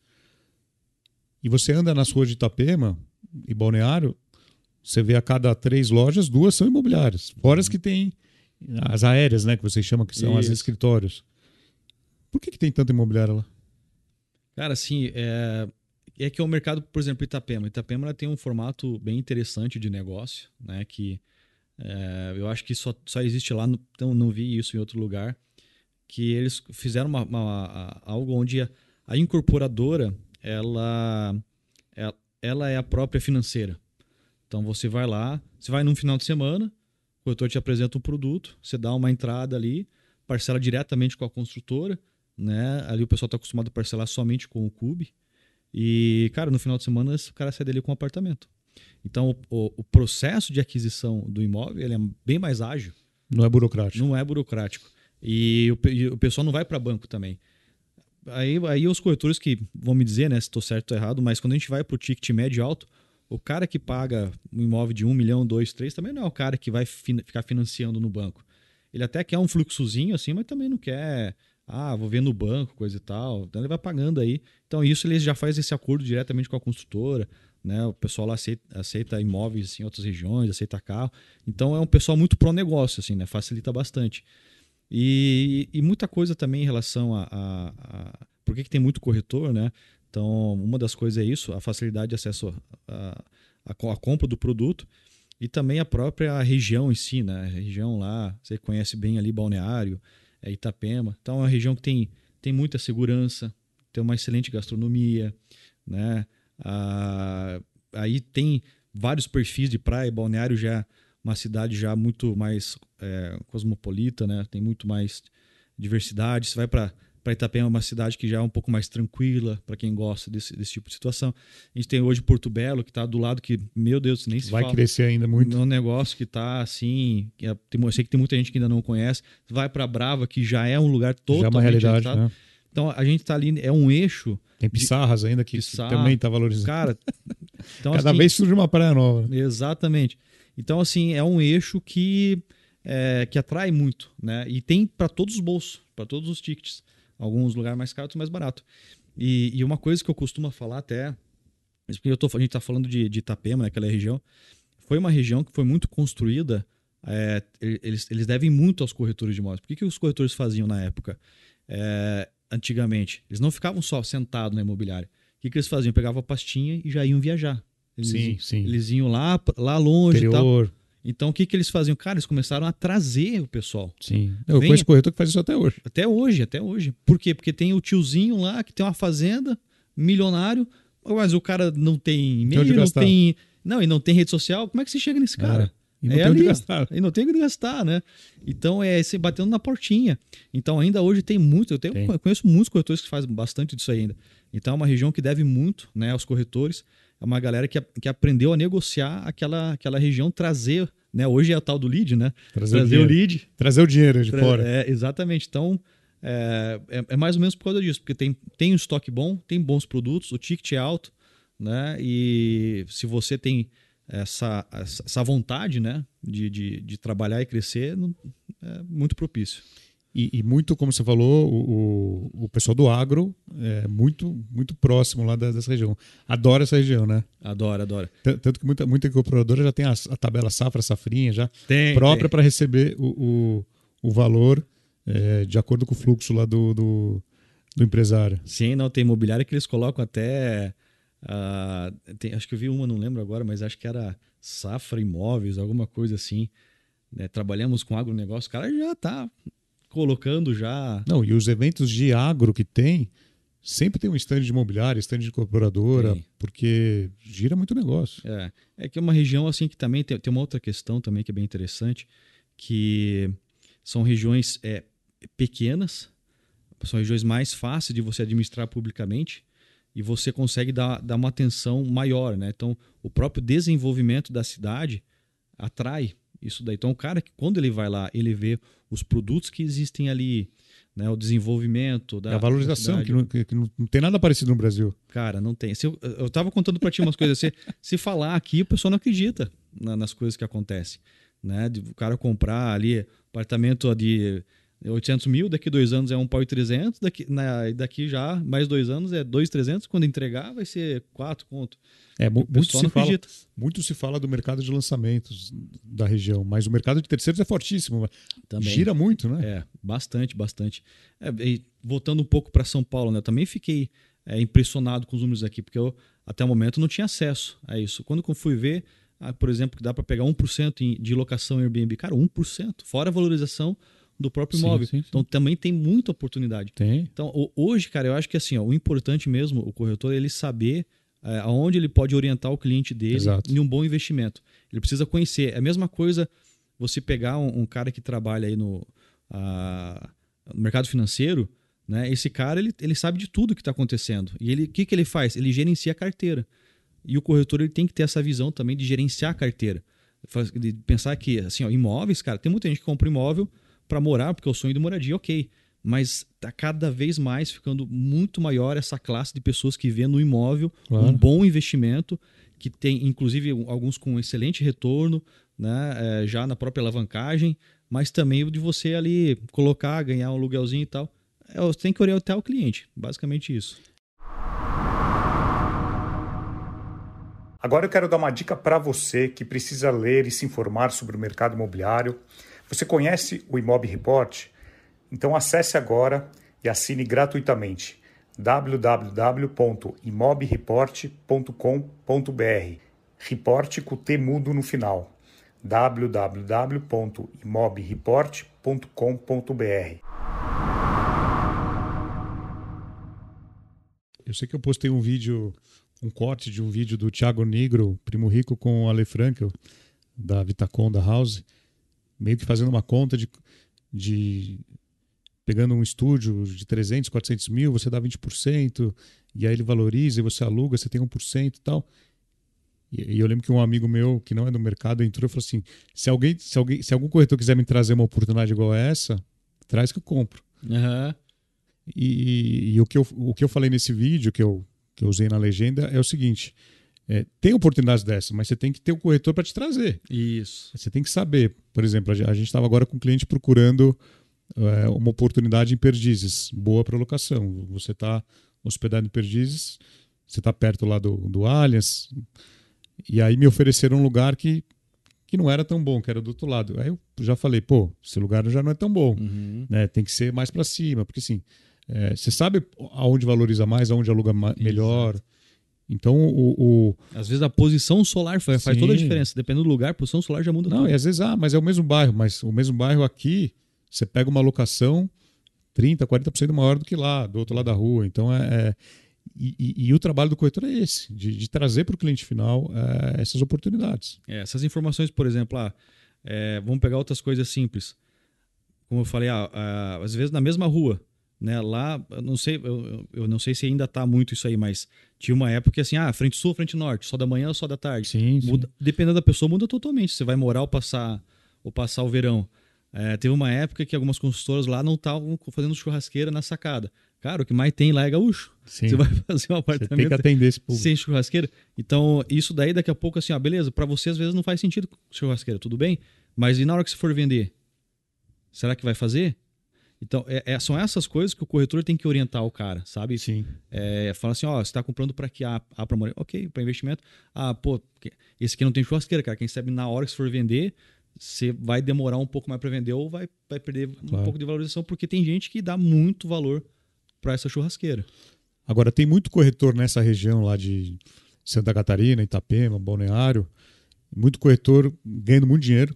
E você anda nas ruas de Itapema e Balneário, você vê a cada três lojas, duas são imobiliárias. Fora as que tem as aéreas, né, que vocês chamam, que são Isso. as escritórios. Por que, que tem tanta imobiliária lá? Cara, assim, é... é que é o mercado, por exemplo, Itapema. Itapema ela tem um formato bem interessante de negócio, né, que é... eu acho que só, só existe lá, no... então não vi isso em outro lugar, que eles fizeram uma, uma, algo onde a, a incorporadora ela, ela é a própria financeira. Então você vai lá, você vai num final de semana, o corretor te apresenta um produto, você dá uma entrada ali, parcela diretamente com a construtora, né? Ali o pessoal está acostumado a parcelar somente com o C U B. E, cara, no final de semana o cara sai dali com um apartamento. Então o, o, o processo de aquisição do imóvel ele é bem mais ágil. Não é burocrático. Não é burocrático. E o, e o pessoal não vai para banco também. Aí, aí os corretores que vão me dizer, né, se estou certo ou errado, mas quando a gente vai para o ticket médio e alto, o cara que paga um imóvel de um milhão, dois, três, também não é o cara que vai fin- ficar financiando no banco. Ele até quer um fluxozinho assim, mas também não quer, ah, vou ver no banco, coisa e tal. Então ele vai pagando aí. Então isso ele já faz esse acordo diretamente com a construtora, né? O pessoal lá aceita, aceita imóveis em outras regiões, aceita carro. Então é um pessoal muito pró-negócio, assim, né? Facilita bastante. E, e muita coisa também em relação a, a, a por que, que tem muito corretor, né? Então, uma das coisas é isso, a facilidade de acesso a, a, a compra do produto e também a própria região em si, né? A região lá, você conhece bem ali, Balneário, é Itapema. Então é uma região que tem, tem muita segurança, tem uma excelente gastronomia, né? Ah, aí tem vários perfis de praia. Balneário já é uma cidade já muito mais é, cosmopolita, né? Tem muito mais diversidade. Você vai para para Itapema, uma cidade que já é um pouco mais tranquila para quem gosta desse, desse tipo de situação. A gente tem hoje Porto Belo, que está do lado, que, meu Deus, nem se vai fala. Vai crescer ainda muito. É um negócio que está assim, que é, tem, eu sei que tem muita gente que ainda não conhece. Vai para Brava, que já é um lugar totalmente... Já é uma realidade, né? Então, a gente está ali, é um eixo... Tem Pissarras de, ainda, que, Pissarra, que também está valorizando. Cara, então, cada assim, vez surge uma praia nova. Exatamente. Então, assim, é um eixo que, é, que atrai muito, né? E tem para todos os bolsos, para todos os tickets. Alguns lugares mais caros, outros mais barato. E, e uma coisa que eu costumo falar até, porque eu tô, a gente está falando de, de Itapema, naquela região, foi uma região que foi muito construída, é, eles, eles devem muito aos corretores de imóveis. Por que, que os corretores faziam na época? É, antigamente, eles não ficavam só sentados na imobiliária. O que, que eles faziam? Pegavam a pastinha e já iam viajar. Eles, sim, sim. Eles iam lá, lá longe Interior. E tal. Então, o que, que eles faziam? Cara, eles começaram a trazer o pessoal. Sim. Eu Vem... conheço corretor que faz isso até hoje. Até hoje, até hoje. Por quê? Porque tem o tiozinho lá que tem uma fazenda, milionário, mas o cara não tem e-mail, não gastar. tem... Não, e não tem rede social. Como é que você chega nesse cara? É. E não é tem onde ali, gastar. E não tem onde gastar, né? Então, é se batendo na portinha. Então, ainda hoje tem muito. Eu, tenho, eu conheço muitos corretores que fazem bastante disso ainda. Então, é uma região que deve muito, né, aos corretores. É uma galera que, que aprendeu a negociar aquela, aquela região, trazer... Né? Hoje é o tal do lead, né? Trazer, trazer o, o lead. Trazer o dinheiro de Tra fora. É, exatamente. Então, é, é, é mais ou menos por causa disso. Porque tem, tem um estoque bom, tem bons produtos, o ticket é alto, né? E se você tem essa, essa vontade, né, de, de, de trabalhar e crescer, é muito propício. E, e muito, como você falou, o, o pessoal do agro é muito, muito próximo lá dessa região. Adora essa região, né? Adora, adora. Tanto que muita, muita incorporadora já tem a, a tabela safra, safrinha já tem, própria para receber o, o, o valor é, de acordo com o fluxo lá do, do, do empresário. Sim, não, tem imobiliária que eles colocam até... Uh, tem, acho que eu vi uma, não lembro agora, mas acho que era Safra Imóveis, alguma coisa assim. Né? Trabalhamos com agronegócio, o cara já tá... colocando já... Não, e os eventos de agro que tem, sempre tem um stand de imobiliária, stand de incorporadora, tem. Porque gira muito negócio. É, é que é uma região assim que também tem, tem uma outra questão também que é bem interessante, que são regiões é, pequenas, são regiões mais fáceis de você administrar publicamente e você consegue dar, dar uma atenção maior, né? Então, o próprio desenvolvimento da cidade atrai isso daí. Então, o cara, quando ele vai lá, ele vê os produtos que existem ali, né, o desenvolvimento da, a valorização, da que, não, que não, não tem nada parecido no Brasil. Cara, não tem. Se eu, eu tava contando para ti umas coisas assim, se falar aqui, o pessoal não acredita na, nas coisas que acontecem. Né? De, o cara comprar ali apartamento de oitocentos mil, daqui dois anos é um pau e trezentos, daqui, na, daqui já mais dois anos é dois e trezentos, quando entregar vai ser quatro conto. É, muito, se fala, muito se fala do mercado de lançamentos da região, mas o mercado de terceiros é fortíssimo. Também. Gira muito, né? É, bastante, bastante. É, e voltando um pouco para São Paulo, né? Eu também fiquei é, impressionado com os números aqui, porque eu até o momento não tinha acesso a isso. Quando eu fui ver, ah, por exemplo, que dá para pegar um por cento de locação Airbnb, cara, um por cento, fora a valorização do próprio sim, imóvel. Sim, sim. Então também tem muita oportunidade. Tem. Então hoje, cara, eu acho que assim, ó, o importante mesmo, o corretor, é ele saber é, aonde ele pode orientar o cliente dele Exato. em um bom investimento. Ele precisa conhecer. É a mesma coisa você pegar um, um cara que trabalha aí no, a, no mercado financeiro, né? Esse cara, ele, ele sabe de tudo que está acontecendo. E ele, o que, que ele faz? Ele gerencia a carteira. E o corretor ele tem que ter essa visão também de gerenciar a carteira. De pensar que, assim, ó, imóveis, cara, tem muita gente que compra imóvel para morar, porque é o sonho de moradia, ok. Mas está cada vez mais ficando muito maior essa classe de pessoas que vê no imóvel claro. Um bom investimento, que tem, inclusive, alguns com excelente retorno, né, é, já na própria alavancagem, mas também de você ali colocar, ganhar um aluguelzinho e tal. É, você tem que orientar o cliente, basicamente isso. Agora eu quero dar uma dica para você que precisa ler e se informar sobre o mercado imobiliário. Você conhece o Imob Report? Então acesse agora e assine gratuitamente w w w ponto imob report ponto com ponto b r. Report com T mudo no final. w w w ponto imob report ponto com ponto b r. Eu sei que eu postei um vídeo, um corte de um vídeo do Thiago Nigro, Primo Rico, com o Ale Frankel, da Vitacom, da House, meio que fazendo uma conta de, de pegando um estúdio de trezentos, quatrocentos mil, você dá vinte por cento, e aí ele valoriza, e você aluga, você tem um por cento e tal. E, e eu lembro que um amigo meu, que não é do mercado, entrou e falou assim, se, alguém, se, alguém, se algum corretor quiser me trazer uma oportunidade igual a essa, traz que eu compro. Uhum. E, e, e o, que eu, o que eu falei nesse vídeo, que eu, que eu usei na legenda, é o seguinte, é, tem oportunidades dessas, mas você tem que ter o corretor para te trazer. Isso. Você tem que saber. Por exemplo, a gente estava agora com um cliente procurando é, uma oportunidade em Perdizes, boa para locação. Você está hospedado em Perdizes, você está perto lá do, do Allianz, e aí me ofereceram um lugar que, que não era tão bom, que era do outro lado. Aí eu já falei, pô, esse lugar já não é tão bom, Uhum. né? Tem que ser mais para cima, porque assim, é, você sabe aonde valoriza mais, aonde aluga ma- melhor. Exato. Então, o, o... Às vezes a posição solar faz, faz Sim. toda a diferença. Dependendo do lugar, a posição solar já muda Não, tudo. e às vezes, ah, mas é o mesmo bairro, mas o mesmo bairro aqui, você pega uma locação trinta, quarenta por cento maior do que lá, do outro lado da rua. Então, é... é... E, e, e o trabalho do corretor é esse, de, de trazer para o cliente final é, essas oportunidades. É, essas informações, por exemplo, ah, é, vamos pegar outras coisas simples. Como eu falei, ah, ah, às vezes na mesma rua, né? Lá, eu não sei, eu, eu não sei se ainda está muito isso aí, mas tinha uma época que assim, ah, frente sul, frente norte, só da manhã ou só da tarde. Sim, Muda, sim. dependendo da pessoa, muda totalmente. Você vai morar ou passar, ou passar o verão. É, teve uma época que algumas consultoras lá não estavam fazendo churrasqueira na sacada. Cara, o que mais tem lá é gaúcho. Sim. Você vai fazer um Você apartamento tem que atender esse público. sem churrasqueira. Então, isso daí daqui a pouco, assim, ó, beleza, para você às vezes não faz sentido churrasqueira, tudo bem? Mas e na hora que você for vender? Será que vai fazer? Então, é, é, são essas coisas que o corretor tem que orientar o cara, sabe? Sim. É, fala assim, ó, você está comprando para que? Ah, ah para morar. Ok, para investimento. Ah, pô, esse aqui não tem churrasqueira, cara. Quem sabe na hora que você for vender, você vai demorar um pouco mais para vender ou vai, vai perder Claro. um pouco de valorização, porque tem gente que dá muito valor para essa churrasqueira. Agora, tem muito corretor nessa região lá de Santa Catarina, Itapema, Balneário, muito corretor ganhando muito dinheiro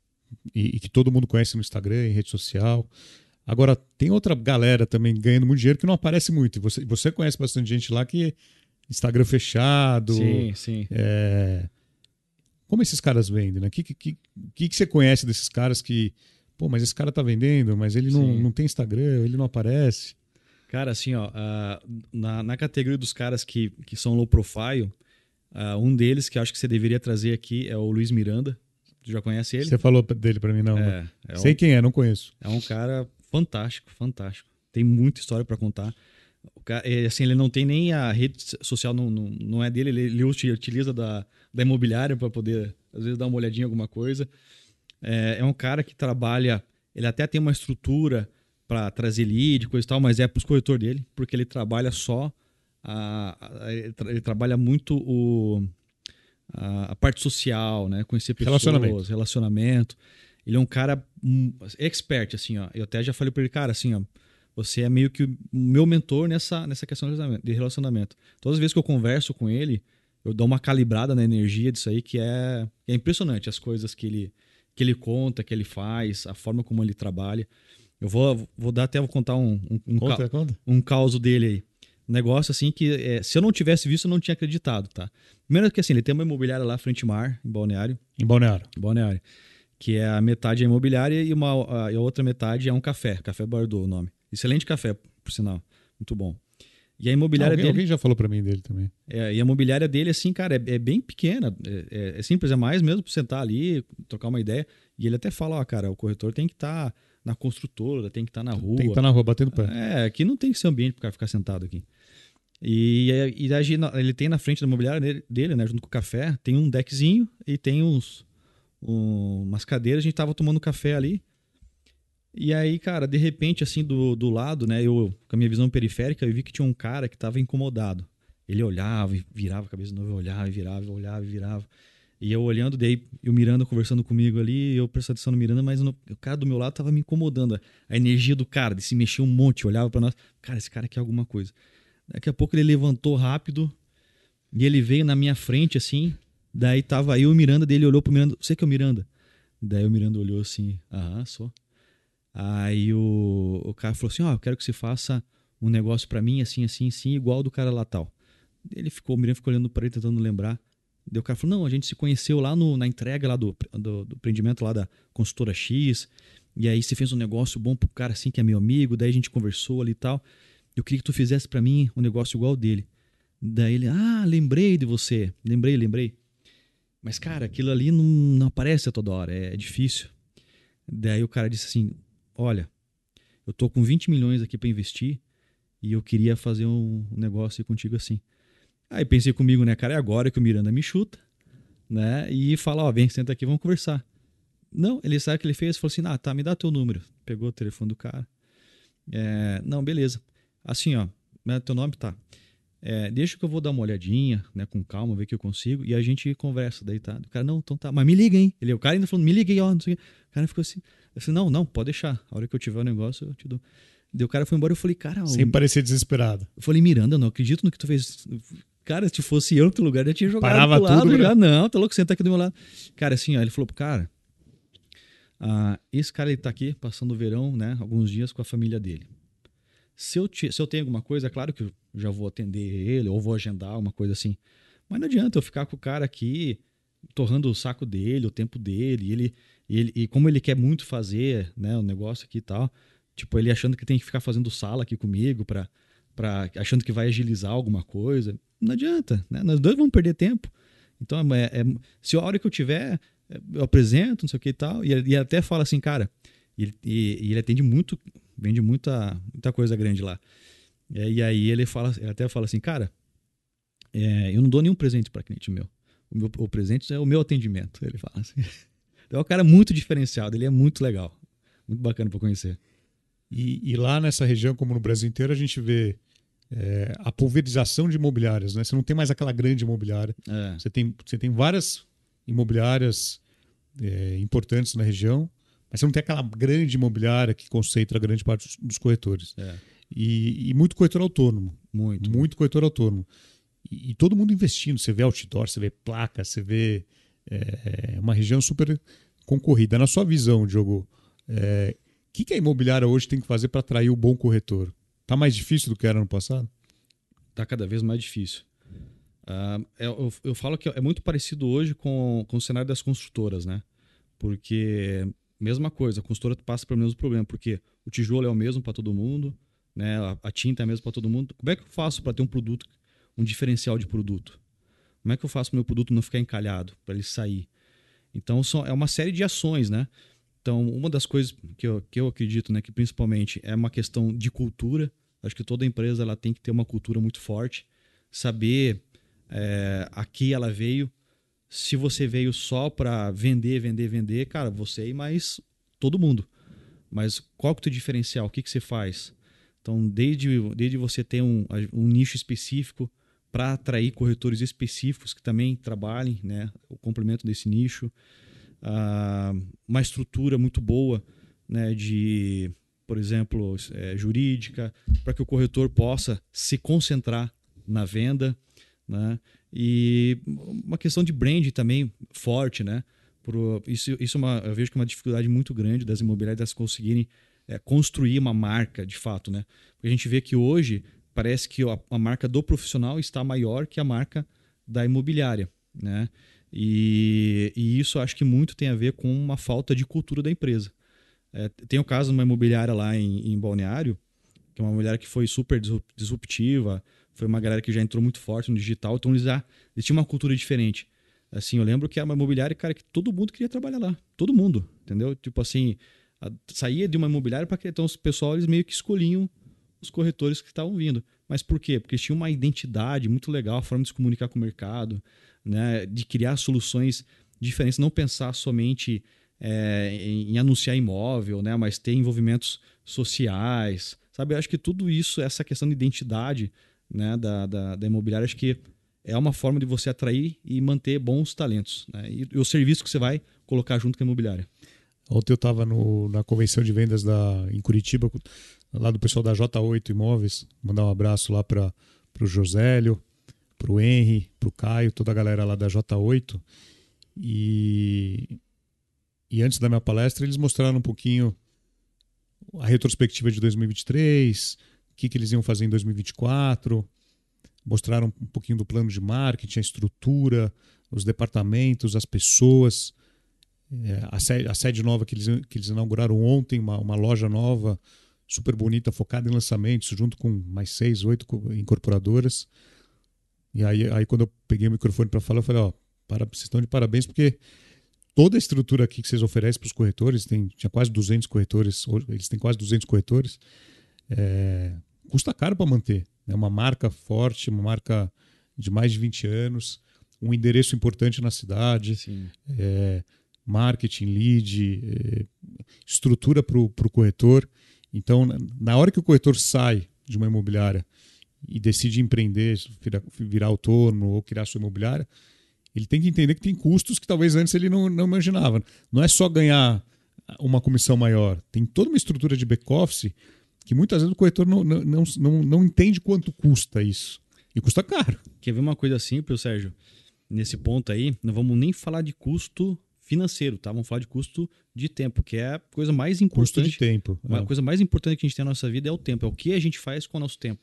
e, e que todo mundo conhece no Instagram, em rede social. Agora, tem outra galera também ganhando muito dinheiro que não aparece muito. E você, você conhece bastante gente lá que Instagram fechado. Sim, sim. É... Como esses caras vendem, né? O que, que, que, que você conhece desses caras que... Pô, mas esse cara tá vendendo, mas ele não, não tem Instagram, ele não aparece. Cara, assim, ó, uh, na, na categoria dos caras que, que são low profile, uh, um deles que eu acho que você deveria trazer aqui é o Luiz Miranda. Tu já conhece ele? Você falou dele pra mim, não. É, é Sei um, quem é, não conheço. É um cara fantástico, fantástico. Tem muita história para contar. O cara, é, assim, ele não tem nem a rede social, não, não, não é dele, ele, ele utiliza da, da imobiliária para poder, às vezes, dar uma olhadinha em alguma coisa. É, é um cara que trabalha, ele até tem uma estrutura para trazer lead, coisa e tal, mas é para os corretores dele, porque ele trabalha só, a, a, ele, tra, ele trabalha muito o, a, a parte social, né? Conhecer pessoas, Relacionamento. relacionamento. Ele é um cara um, expert, assim, ó. Eu até já falei para ele, cara, assim, ó, você é meio que o meu mentor nessa, nessa questão de relacionamento. Todas as vezes que eu converso com ele, eu dou uma calibrada na energia disso aí, que é, é impressionante, as coisas que ele, que ele conta, que ele faz, a forma como ele trabalha. Eu vou, vou dar até vou contar um, um, um, Conta, ca... conta. um caos dele aí. Um negócio assim que, é, se eu não tivesse visto, eu não tinha acreditado, tá? Primeiro que assim, ele tem uma imobiliária lá, frente mar, em Balneário. Em Balneário. Em Balneário. Que é a metade é imobiliária e, uma, a, e a outra metade é um café. Café Bardot, o nome. Excelente café, por sinal. Muito bom. E a imobiliária alguém, dele... Alguém já falou pra mim dele também. É, e a imobiliária dele, assim, cara, é, é bem pequena. É, é, é simples, é mais mesmo pra sentar ali, trocar uma ideia. E ele até fala, ó, cara, o corretor tem que estar... Tá na construtora, tem que estar na rua. Tem que estar na rua, batendo pé. É, aqui não tem que ser ambiente para o cara ficar sentado aqui. E, e ele tem na frente da imobiliária dele, né, junto com o café, tem um deckzinho e tem uns, um, umas cadeiras, a gente tava tomando café ali. E aí, cara, de repente, assim, do, do lado, né, eu com a minha visão periférica, eu vi que tinha um cara que estava incomodado. Ele olhava e virava a cabeça de novo, olhava e virava, olhava e virava. E eu olhando, daí o Miranda conversando comigo ali, eu prestando atenção no Miranda, mas no, o cara do meu lado tava me incomodando. A energia do cara, de se mexer um monte, olhava pra nós. Cara, esse cara quer alguma coisa. Daqui a pouco ele levantou rápido e ele veio na minha frente, assim. Daí tava eu e o Miranda dele, olhou pro Miranda. Você que é o Miranda? Daí o Miranda olhou assim, ah, sou. Aí o, o cara falou assim, ó, oh, eu quero que você faça um negócio pra mim, assim, assim, assim, igual do cara lá tal. Ele ficou, o Miranda ficou olhando pra ele, tentando lembrar. Daí o cara falou, não, a gente se conheceu lá no, na entrega lá do, do, do empreendimento lá da consultora X, e aí você fez um negócio bom pro cara assim, que é meu amigo, daí a gente conversou ali e tal. Eu queria que tu fizesse pra mim um negócio igual dele. Daí ele, ah, lembrei de você, lembrei, lembrei. Mas, cara, aquilo ali não, não aparece a toda hora, é, é difícil. Daí o cara disse assim, olha, eu tô com vinte milhões aqui pra investir e eu queria fazer um negócio contigo assim. Aí pensei comigo, né, cara, é agora que o Miranda me chuta, né, e fala, ó, vem, senta aqui, vamos conversar. Não, ele sabe o que ele fez, falou assim, ah, tá, me dá teu número. Pegou o telefone do cara. É, não, beleza. Assim, ó, né, teu nome tá. É, deixa que eu vou dar uma olhadinha, né, com calma, ver o que eu consigo, e a gente conversa daí, tá? O cara, não, então tá, mas me liga, hein? Ele, o cara ainda falando, me liga aí, ó, não sei o que. O cara ficou assim, eu falei, não, não, pode deixar. A hora que eu tiver o negócio, eu te dou. Daí o cara foi embora, eu falei, cara... Sem o... parecer desesperado. Eu falei, Miranda, eu não acredito no que tu fez. Cara, se fosse eu no teu lugar, eu tinha jogado Parava pro lado. tudo, Já, né? não, tá louco, senta aqui do meu lado. Cara, assim, ó, ele falou pro cara, ah, esse cara, ele tá aqui, passando o verão, né, alguns dias com a família dele. Se eu, te, se eu tenho alguma coisa, é claro que eu já vou atender ele, ou vou agendar uma coisa assim. Mas não adianta eu ficar com o cara aqui, torrando o saco dele, o tempo dele, e, ele, e, ele, e como ele quer muito fazer, né, o negócio aqui e tal, tipo, ele achando que tem que ficar fazendo sala aqui comigo, pra, pra, achando que vai agilizar alguma coisa. Não adianta, né? Nós dois vamos perder tempo. Então, é, é, se a hora que eu tiver, eu apresento, não sei o que e tal, e ele até fala assim, cara, e, e, e ele atende muito... Vende muita, muita coisa grande lá. E aí ele, fala, ele até fala assim, cara, é, eu não dou nenhum presente para cliente meu. O, meu. o presente é o meu atendimento. Ele fala assim. Então é um cara muito diferenciado, ele é muito legal. Muito bacana para conhecer. E, e lá nessa região, como no Brasil inteiro, a gente vê é, a pulverização de imobiliárias, né? Você não tem mais aquela grande imobiliária. É. Você, tem, você tem várias imobiliárias é, importantes na região, mas você não tem aquela grande imobiliária que concentra grande parte dos corretores. É. E, e muito corretor autônomo. Muito. Muito corretor autônomo. E, e todo mundo investindo. Você vê outdoor, você vê placa, você vê é, uma região super concorrida. Na sua visão, Diogo, é, o que, que a imobiliária hoje tem que fazer para atrair o bom corretor? Está mais difícil do que era no passado? Está cada vez mais difícil. Uh, eu, eu falo que é muito parecido hoje com, com o cenário das construtoras, né? Porque... Mesma coisa, a consultora passa pelo mesmo problema, porque o tijolo é o mesmo para todo mundo, né? a, a tinta é a mesma para todo mundo. Como é que eu faço para ter um produto, um diferencial de produto? Como é que eu faço para o meu produto não ficar encalhado, para ele sair? Então, são, é uma série de ações, né? Então, uma das coisas que eu, que eu acredito, né, que principalmente é uma questão de cultura. Acho que toda empresa ela tem que ter uma cultura muito forte, saber é, a que ela veio. Se você veio só para vender, vender, vender, cara, você e mais todo mundo. Mas qual que é o teu diferencial? O que, que você faz? Então, desde, desde você ter um, um nicho específico para atrair corretores específicos que também trabalhem, né, o complemento desse nicho. Uh, uma estrutura muito boa, né, de, por exemplo, é, jurídica, para que o corretor possa se concentrar na venda, né? E uma questão de brand também forte, né? Por, isso isso é uma, eu vejo que é uma dificuldade muito grande das imobiliárias conseguirem é, construir uma marca de fato, né? Porque a gente vê que hoje parece que a, a marca do profissional está maior que a marca da imobiliária, né? E, e isso acho que muito tem a ver com uma falta de cultura da empresa. É, tem o caso de uma imobiliária lá em, em Balneário, que é uma imobiliária que foi super disruptiva. Foi uma galera que já entrou muito forte no digital, então eles já eles tinham uma cultura diferente. Assim, eu lembro que era uma imobiliária, cara, que todo mundo queria trabalhar lá. Todo mundo, entendeu? Tipo assim, a, saía de uma imobiliária para então os pessoal eles meio que escolhiam os corretores que estavam vindo. Mas por quê? Porque eles tinham uma identidade muito legal, a forma de se comunicar com o mercado, né? De criar soluções diferentes, não pensar somente é, em, em anunciar imóvel, né? Mas ter envolvimentos sociais, sabe? Eu acho que tudo isso, essa questão de identidade, né, da, da, da imobiliária, acho que é uma forma de você atrair e manter bons talentos, né? E, e o serviço que você vai colocar junto com a imobiliária. Ontem eu estava na convenção de vendas da, em Curitiba, lá do pessoal da J oito Imóveis, mandar um abraço lá para para o Josélio, para o Henry, para o Caio, toda a galera lá da J oito. E, e antes da minha palestra, eles mostraram um pouquinho a retrospectiva de dois mil e vinte e três, o que, que eles iam fazer em dois mil e vinte e quatro, mostraram um pouquinho do plano de marketing, a estrutura, os departamentos, as pessoas, é, a, sede, a sede nova que eles, que eles inauguraram ontem, uma, uma loja nova, super bonita, focada em lançamentos, junto com mais seis, oito incorporadoras. E aí, aí quando eu peguei o microfone para falar, eu falei, ó, para, vocês estão de parabéns, porque toda a estrutura aqui que vocês oferecem para os corretores, tem, tinha quase duzentos corretores, eles têm quase duzentos corretores, é, custa caro para manter. É uma marca forte, uma marca de mais de vinte anos, um endereço importante na cidade, é, marketing, lead, é, estrutura para o corretor. Então, na hora que o corretor sai de uma imobiliária e decide empreender, virar, virar autônomo ou criar sua imobiliária, ele tem que entender que tem custos que talvez antes ele não, não imaginava. Não é só ganhar uma comissão maior, tem toda uma estrutura de back-office que muitas vezes o corretor não, não, não, não, não entende quanto custa isso. E custa caro. Quer ver uma coisa simples, Sérgio? Nesse ponto aí, não vamos nem falar de custo financeiro, tá? Vamos falar de custo de tempo, que é a coisa mais importante. Custo de tempo. A é. coisa mais importante que a gente tem na nossa vida é o tempo. É o que a gente faz com o nosso tempo.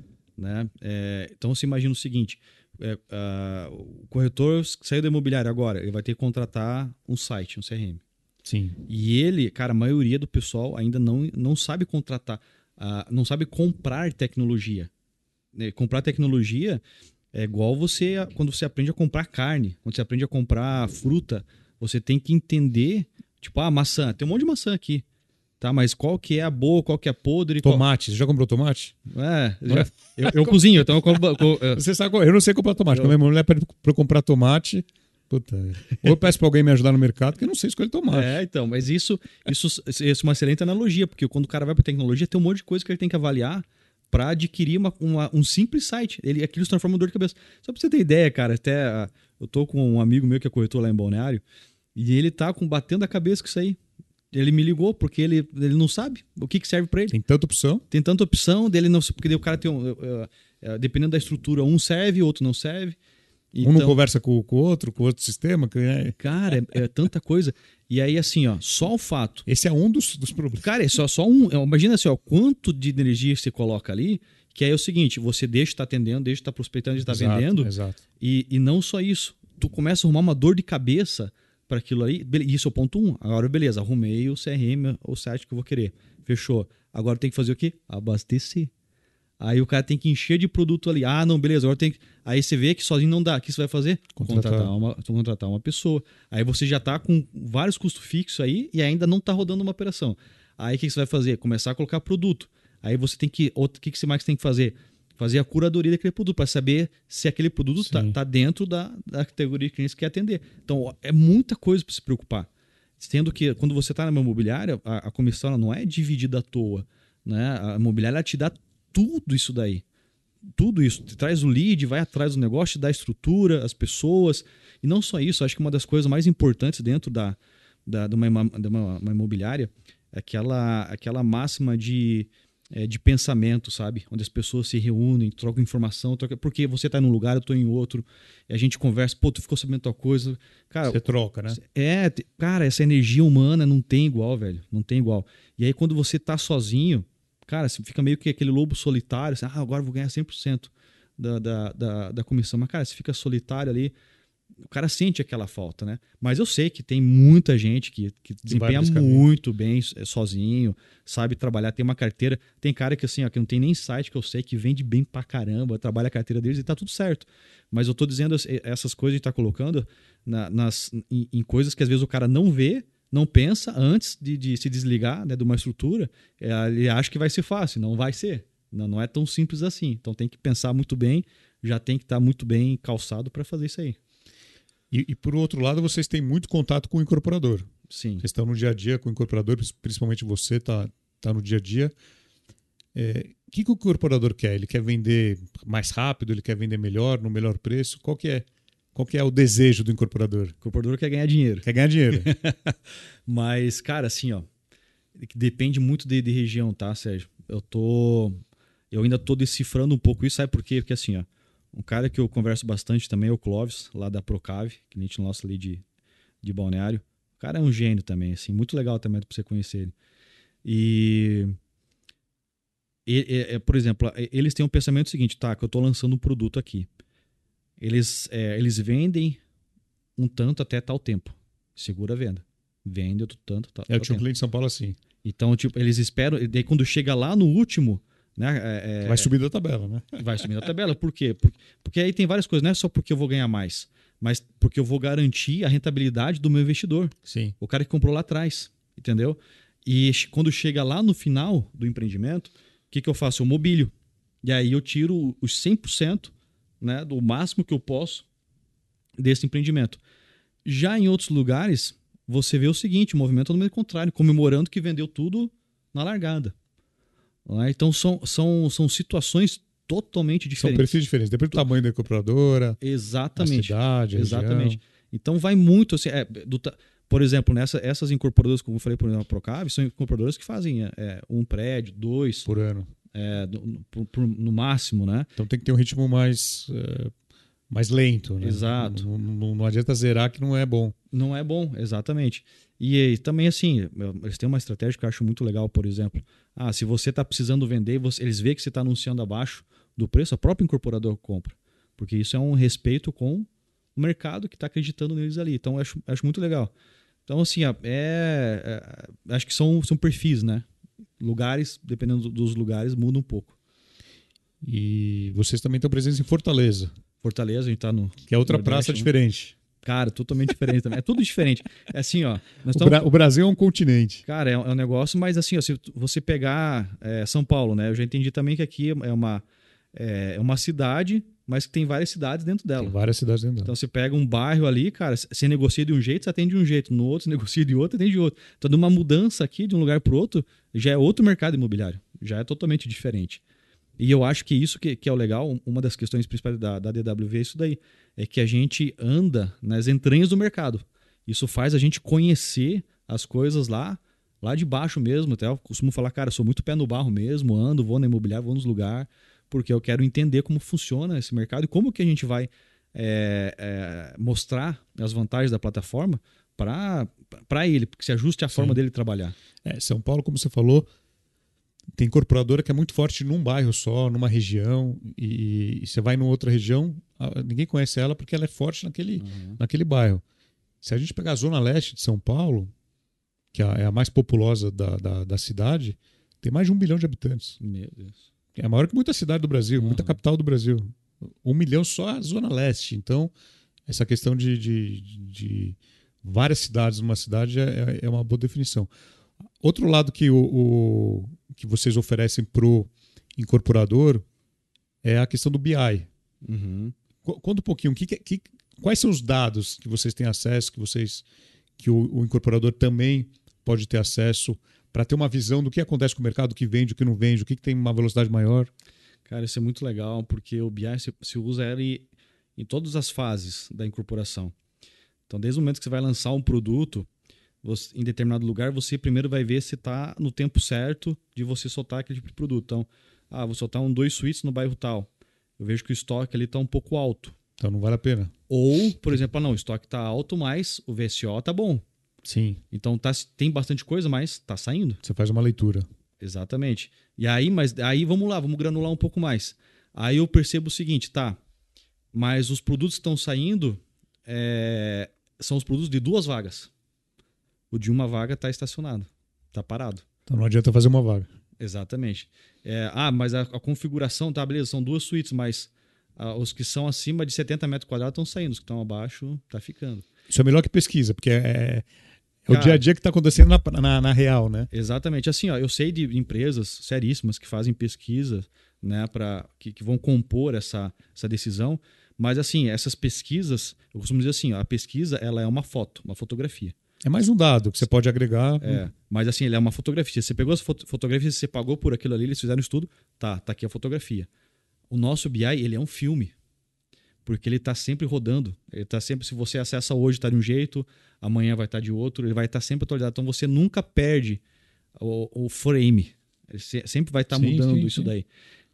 Né? É, então, você imagina o seguinte, é, uh, o corretor saiu da imobiliária agora, ele vai ter que contratar um site, um C R M. Sim. E ele, cara, a maioria do pessoal ainda não, não sabe contratar, uh, não sabe comprar tecnologia. Né? Comprar tecnologia é igual você, quando você aprende a comprar carne, quando você aprende a comprar fruta, você tem que entender, tipo, ah, maçã, tem um monte de maçã aqui. Tá, mas qual que é a boa, qual que é a podre? Tomate, qual... você já comprou tomate? É, já, eu, eu cozinho, então eu compro... Eu... Você sabe, eu não sei comprar tomate, eu... quando minha mulher pede pra eu comprar tomate, puta, ou eu peço pra alguém me ajudar no mercado, porque eu não sei escolher tomate. É, então, mas isso, isso, isso é uma excelente analogia, porque quando o cara vai pra tecnologia, tem um monte de coisa que ele tem que avaliar para adquirir uma, uma, um simples site. Ele, aquilo se transforma em dor de cabeça. Só pra você ter ideia, cara, até eu tô com um amigo meu que é corretor lá em Balneário, e ele tá com, batendo a cabeça com isso aí. Ele me ligou porque ele, ele não sabe o que, que serve para ele. Tem tanta opção. Tem tanta opção dele não, porque o cara tem um, uh, uh, dependendo da estrutura, um serve, outro não serve. Então, um não conversa com o outro, com o outro sistema. Que é... Cara, é, é tanta coisa. E aí, assim, ó, só o fato. Esse é um dos, dos problemas. Cara, é só, só um. Imagina assim, ó, quanto de energia você coloca ali, que aí é o seguinte: você deixa de estar atendendo, deixa de estar prospectando, deixa de estar vendendo. Exato. E, e não só isso. Tu começa a arrumar uma dor de cabeça para aquilo aí. Isso é o ponto um. Agora, beleza, arrumei o C R M, o site que eu vou querer. Fechou. Agora tem que fazer o quê? Abastecer. Aí o cara tem que encher de produto ali. Ah, não, beleza, agora tem que... Aí você vê que sozinho não dá. O que você vai fazer? Contratar, contratar, uma, contratar uma pessoa. Aí você já está com vários custos fixos aí e ainda não está rodando uma operação. Aí o que você vai fazer? Começar a colocar produto. Aí você tem que... O que você mais tem que fazer? Fazer a curadoria daquele produto para saber se aquele produto está tá dentro da, da categoria de clientes que quer atender. Então, é muita coisa para se preocupar. Sendo que quando você está na imobiliária, a, a comissão ela não é dividida à toa. Né? A imobiliária ela te dá tudo isso daí. Tudo isso. Te traz o lead, vai atrás do negócio, te dá a estrutura, as pessoas. E não só isso, acho que uma das coisas mais importantes dentro da, da, de, uma, de uma, uma imobiliária é aquela, aquela máxima de, é, de pensamento, sabe? Onde as pessoas se reúnem, trocam informação, trocam, porque você está num lugar, eu estou em outro, e a gente conversa, pô, tu ficou sabendo tal coisa. Cara, você troca, né? É, cara, essa energia humana não tem igual, velho. Não tem igual. E aí quando você está sozinho, cara, você fica meio que aquele lobo solitário, assim, ah, agora eu vou ganhar cem por cento da, da, da, da comissão. Mas, cara, você fica solitário ali, o cara sente aquela falta, né? Mas eu sei que tem muita gente que, que desempenha muito bem sozinho, sabe trabalhar, tem uma carteira. Tem cara que, assim, ó, que não tem nem site, que eu sei, que vende bem pra caramba, trabalha a carteira deles e tá tudo certo. Mas eu tô dizendo essas coisas que a gente tá colocando na, nas, em, em coisas que às vezes o cara não vê, não pensa antes de, de se desligar, né, de uma estrutura, é, ele acha que vai ser fácil, não vai ser. Não, não é tão simples assim. Então tem que pensar muito bem, já tem que estar muito bem calçado para fazer isso aí. E, e por outro lado, vocês têm muito contato com o incorporador. Sim. Vocês estão no dia a dia com o incorporador, principalmente você está tá no dia a dia. É, o que, que o incorporador quer? Ele quer vender mais rápido? Ele quer vender melhor, no melhor preço? Qual que é? Qual que é o desejo do incorporador? O incorporador quer ganhar dinheiro. Quer ganhar dinheiro. Mas, cara, assim, ó, depende muito de, de região, tá, Sérgio? Eu tô... Eu ainda estou decifrando um pouco isso, sabe por quê? Porque assim, ó, um cara que eu converso bastante também é o Clóvis, lá da Procave, cliente nosso ali de, de Balneário. O cara é um gênio também, assim, muito legal também para você conhecer ele. E, e, e, por exemplo, eles têm um pensamento seguinte, tá, que eu estou lançando um produto aqui. Eles, é, eles vendem um tanto até tal tempo. Segura a venda. Vende outro tanto, tal, É, eu tal tinha um tempo. cliente em São Paulo assim. Então, tipo, eles esperam, e daí quando chega lá no último, né? É, Vai subir da tabela, né? vai subir da tabela. Por quê? Porque, porque aí tem várias coisas, não é só porque eu vou ganhar mais, mas porque eu vou garantir a rentabilidade do meu investidor. Sim. O cara que comprou lá atrás, entendeu? E quando chega lá no final do empreendimento, o que, que eu faço? Eu mobilio. E aí eu tiro os cem por cento, né, do máximo que eu posso desse empreendimento. Já em outros lugares, você vê o seguinte, o movimento é no meio contrário, comemorando que vendeu tudo na largada. Então são, são, são situações totalmente diferentes. São perfis diferentes, depende do tamanho da incorporadora, exatamente, a cidade, a exatamente. região. Então vai muito assim, é, do, por exemplo, nessa, essas incorporadoras, como eu falei, por exemplo, a Procave, são incorporadoras que fazem é, um prédio, dois por ano, é, no, por, por, no máximo, né? Então tem que ter um ritmo mais é, mais lento, né? Exato. Não, não, não adianta zerar que não é bom. Não é bom, exatamente. E, e também assim, eles têm uma estratégia que eu acho muito legal, por exemplo. Ah, se você está precisando vender, você, eles veem que você está anunciando abaixo do preço, a própria incorporadora compra. Porque isso é um respeito com o mercado que está acreditando neles ali. Então, eu acho, acho muito legal. Então, assim, é, é, acho que são, são perfis, né? Lugares, dependendo dos lugares, muda um pouco. E vocês também estão presentes em Fortaleza. Fortaleza, a gente está no... Que é outra Nordeste, praça né? diferente. Cara, totalmente diferente também. É tudo diferente. É assim, ó. Nós O, estamos... Bra- o Brasil é um continente. Cara, é um, é um negócio, mas assim, ó, se você pegar é, São Paulo, né? Eu já entendi também que aqui é uma, é uma cidade, mas que tem várias cidades dentro dela. Tem várias cidades dentro dela. Então você pega um bairro ali, cara, você negocia de um jeito, você atende de um jeito. No outro, você negocia de outro, atende de outro. Então, de uma mudança aqui de um lugar para o outro, já é outro mercado imobiliário. Já é totalmente diferente. E eu acho que isso que, que é o legal, uma das questões principais da, da D W V é isso daí. É que a gente anda nas entranhas do mercado. Isso faz a gente conhecer as coisas lá, lá de baixo mesmo. Até eu costumo falar, cara, eu sou muito pé no barro mesmo, ando, vou na imobiliária, vou nos lugares, porque eu quero entender como funciona esse mercado e como que a gente vai é, é, mostrar as vantagens da plataforma para ele, porque se ajuste à Sim. forma dele trabalhar. É, São Paulo, como você falou, tem incorporadora que é muito forte num bairro só, numa região, e, e você vai numa outra região, ninguém conhece ela porque ela é forte naquele, Uhum. naquele bairro. Se a gente pegar a zona leste de São Paulo, que é a mais populosa da, da, da cidade, tem mais de um bilhão de habitantes. Meu Deus. É maior que muita cidade do Brasil, Uhum. muita capital do Brasil. Um milhão só a zona leste. Então, essa questão de, de, de várias cidades numa cidade é, é uma boa definição. Outro lado que, o, o, que vocês oferecem para o incorporador é a questão do B I. Uhum. Conta um pouquinho, que, que, quais são os dados que vocês têm acesso, que, vocês, que o, o incorporador também pode ter acesso para ter uma visão do que acontece com o mercado, o que vende, o que não vende, o que, que tem uma velocidade maior? Cara, isso é muito legal, porque o B I se, se usa ele em todas as fases da incorporação. Então, desde o momento que você vai lançar um produto, você, em determinado lugar, você primeiro vai ver se está no tempo certo de você soltar aquele tipo de produto. Então, ah, vou soltar um dois suítes no bairro tal. Eu vejo que o estoque ali está um pouco alto. Então não vale a pena. Ou, por exemplo, ah, não, o estoque está alto, mas o V S O está bom. Sim. Então tá, tem bastante coisa, mas está saindo. Você faz uma leitura. Exatamente. E aí, mas aí vamos lá, vamos granular um pouco mais. Aí eu percebo o seguinte, tá? Mas os produtos que estão saindo é, são os produtos de duas vagas. O de uma vaga está estacionado, está parado. Então não adianta fazer uma vaga. Exatamente. É, ah, mas a, a configuração, tá, beleza, são duas suítes, mas ah, os que são acima de setenta metros quadrados estão saindo, os que estão abaixo tá ficando. Isso é melhor que pesquisa, porque é, é Cara, o dia a dia que está acontecendo na, na, na real, né? Exatamente. Assim, ó, eu sei de empresas seríssimas que fazem pesquisa, né, pra, que, que vão compor essa, essa decisão, mas assim, essas pesquisas, eu costumo dizer assim, ó, a pesquisa ela é uma foto, uma fotografia. É mais um dado que você pode agregar. É, mas assim, ele é uma fotografia. Você pegou as foto fotografias, você pagou por aquilo ali, eles fizeram um estudo, tá, tá aqui a fotografia. O nosso B I, ele é um filme, porque ele está sempre rodando. Ele tá sempre, se você acessa hoje, está de um jeito, amanhã vai estar tá de outro, ele vai estar tá sempre atualizado. Então você nunca perde o, o frame. Ele se, sempre vai estar tá mudando sim, isso sim. daí.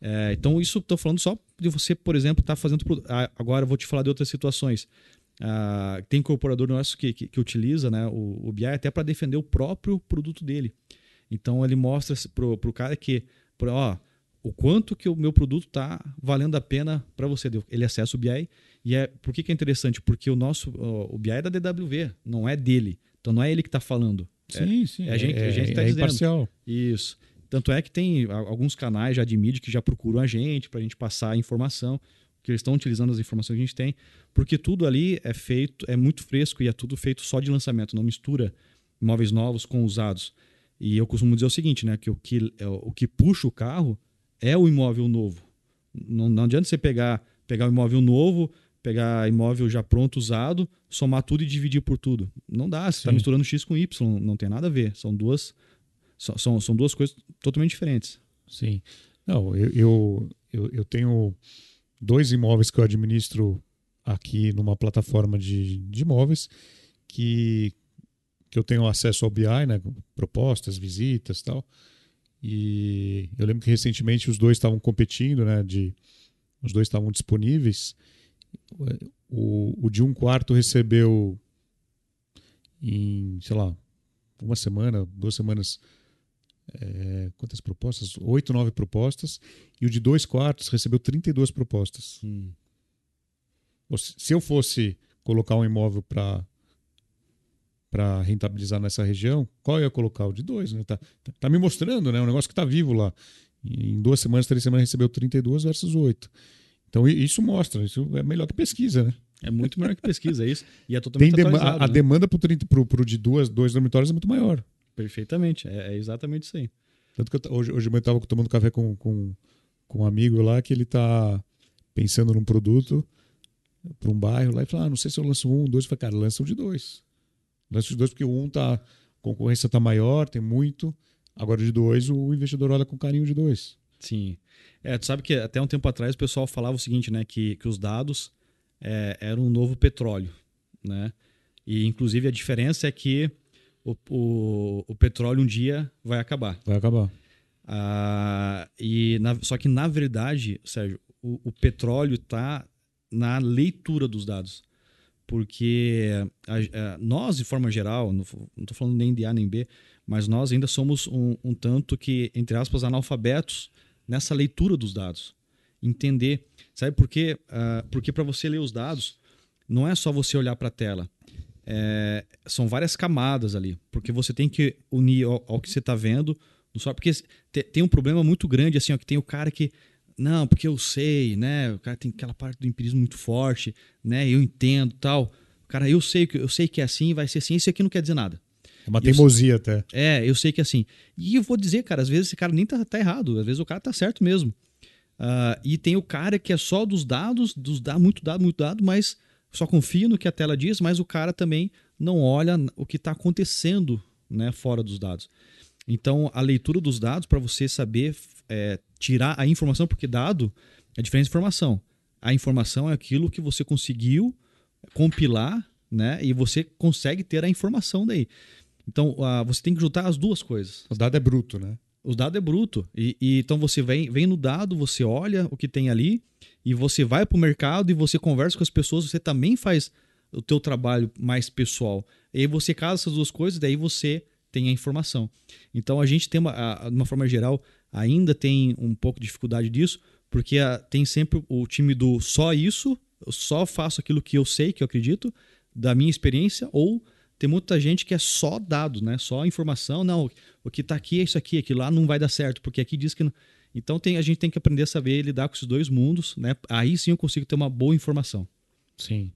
É, então, isso estou falando só de você, por exemplo, estar tá fazendo... Agora eu vou te falar de outras situações. Ah, tem incorporador nosso que, que, que utiliza, né, o, o B I até para defender o próprio produto dele. Então, ele mostra para o cara que, ó, o quanto que o meu produto está valendo a pena para você. Ele acessa o B I. E é, por que, que é interessante? Porque o nosso o B I é da D W V, não é dele. Então, não é ele que está falando. Sim, é, sim. É a gente, é, a gente está é dizendo. imparcial. Isso. Tanto é que tem alguns canais já de mídia que já procuram a gente para a gente passar a informação, que eles estão utilizando as informações que a gente tem, porque tudo ali é feito, é muito fresco e é tudo feito só de lançamento, não mistura imóveis novos com usados. E eu costumo dizer o seguinte, né, que o que, o que puxa o carro é o imóvel novo. Não, não adianta você pegar, pegar o imóvel novo, pegar imóvel já pronto, usado, somar tudo e dividir por tudo. Não dá, você está misturando X com Y, não tem nada a ver. São duas... São, são duas coisas totalmente diferentes. Sim. Não, eu, eu, eu, eu tenho dois imóveis que eu administro aqui numa plataforma de, de imóveis que, que eu tenho acesso ao B I, né, propostas, visitas e tal. E eu lembro que recentemente os dois estavam competindo, né, de, os dois estavam disponíveis. O, o de um quarto recebeu em, sei lá, uma semana, duas semanas... É, quantas propostas? Oito, nove propostas. E o de dois quartos recebeu trinta e duas propostas. Hum. Se eu fosse colocar um imóvel para para rentabilizar nessa região, qual eu ia colocar? O de dois, né? Tá, tá, tá me mostrando, né? Um negócio que está vivo lá. Em duas semanas, três semanas recebeu trinta e duas versus oito. Então isso mostra, isso é melhor que pesquisa, né? É muito melhor que pesquisa, é isso. E é totalmente Tem atualizado, a, a né? demanda para o de duas, dois dormitórios é muito maior. Perfeitamente, é, é exatamente isso aí. Tanto que eu, hoje, hoje eu estava tomando café com, com, com um amigo lá que ele está pensando num produto para um bairro lá e fala, ah, não sei se eu lanço um, dois. Eu falei, cara, lança o de dois. Lança o de dois porque o um tá, a concorrência está maior, tem muito. Agora o de dois, o investidor olha com carinho de dois. Sim. É, tu sabe que até um tempo atrás o pessoal falava o seguinte, né, que, que os dados é, eram um novo petróleo, né? E inclusive a diferença é que O, o, o petróleo um dia vai acabar. Vai acabar. Ah, e na, só que, na verdade, Sérgio, o, o petróleo está na leitura dos dados. Porque a, a, nós, de forma geral, não estou falando nem de A nem B, mas nós ainda somos um, um tanto que, entre aspas, analfabetos nessa leitura dos dados. Entender. Sabe por quê? Ah, porque para você ler os dados, não é só você olhar para a tela. É, são várias camadas ali, porque você tem que unir ao, ao que você está vendo, só porque te, tem um problema muito grande assim, ó, que tem o cara que não, porque eu sei, né? O cara tem aquela parte do empirismo muito forte, né? Eu entendo, tal. Cara, eu sei que eu sei que é assim, vai ser assim. Isso aqui não quer dizer nada. É uma teimosia eu, até. É, eu sei que é assim. E eu vou dizer, cara, às vezes esse cara nem tá, tá errado, às vezes o cara tá certo mesmo. Uh, e tem o cara que é só dos dados, dos dados, muito dado, muito dado, mas só confia no que a tela diz, mas o cara também não olha o que está acontecendo, né, fora dos dados. Então, a leitura dos dados para você saber é, tirar a informação, porque dado é diferente de informação. A informação é aquilo que você conseguiu compilar, né, e você consegue ter a informação daí. Então, uh, você tem que juntar as duas coisas. O dado é bruto, né? O dado é bruto. E, e, então, você vem, vem no dado, você olha o que tem ali, e você vai para o mercado e você conversa com as pessoas, você também faz o teu trabalho mais pessoal. E aí você casa essas duas coisas, daí você tem a informação. Então a gente tem, uma, a, de uma forma geral, ainda tem um pouco de dificuldade disso, porque a, tem sempre o time do só isso, eu só faço aquilo que eu sei, que eu acredito, da minha experiência, ou tem muita gente que é só dado, né? Só informação, não, o que está aqui é isso aqui, aquilo lá não vai dar certo, porque aqui diz que não... Então tem, a gente tem que aprender a saber lidar com esses dois mundos, né? Aí sim eu consigo ter uma boa informação. Sim.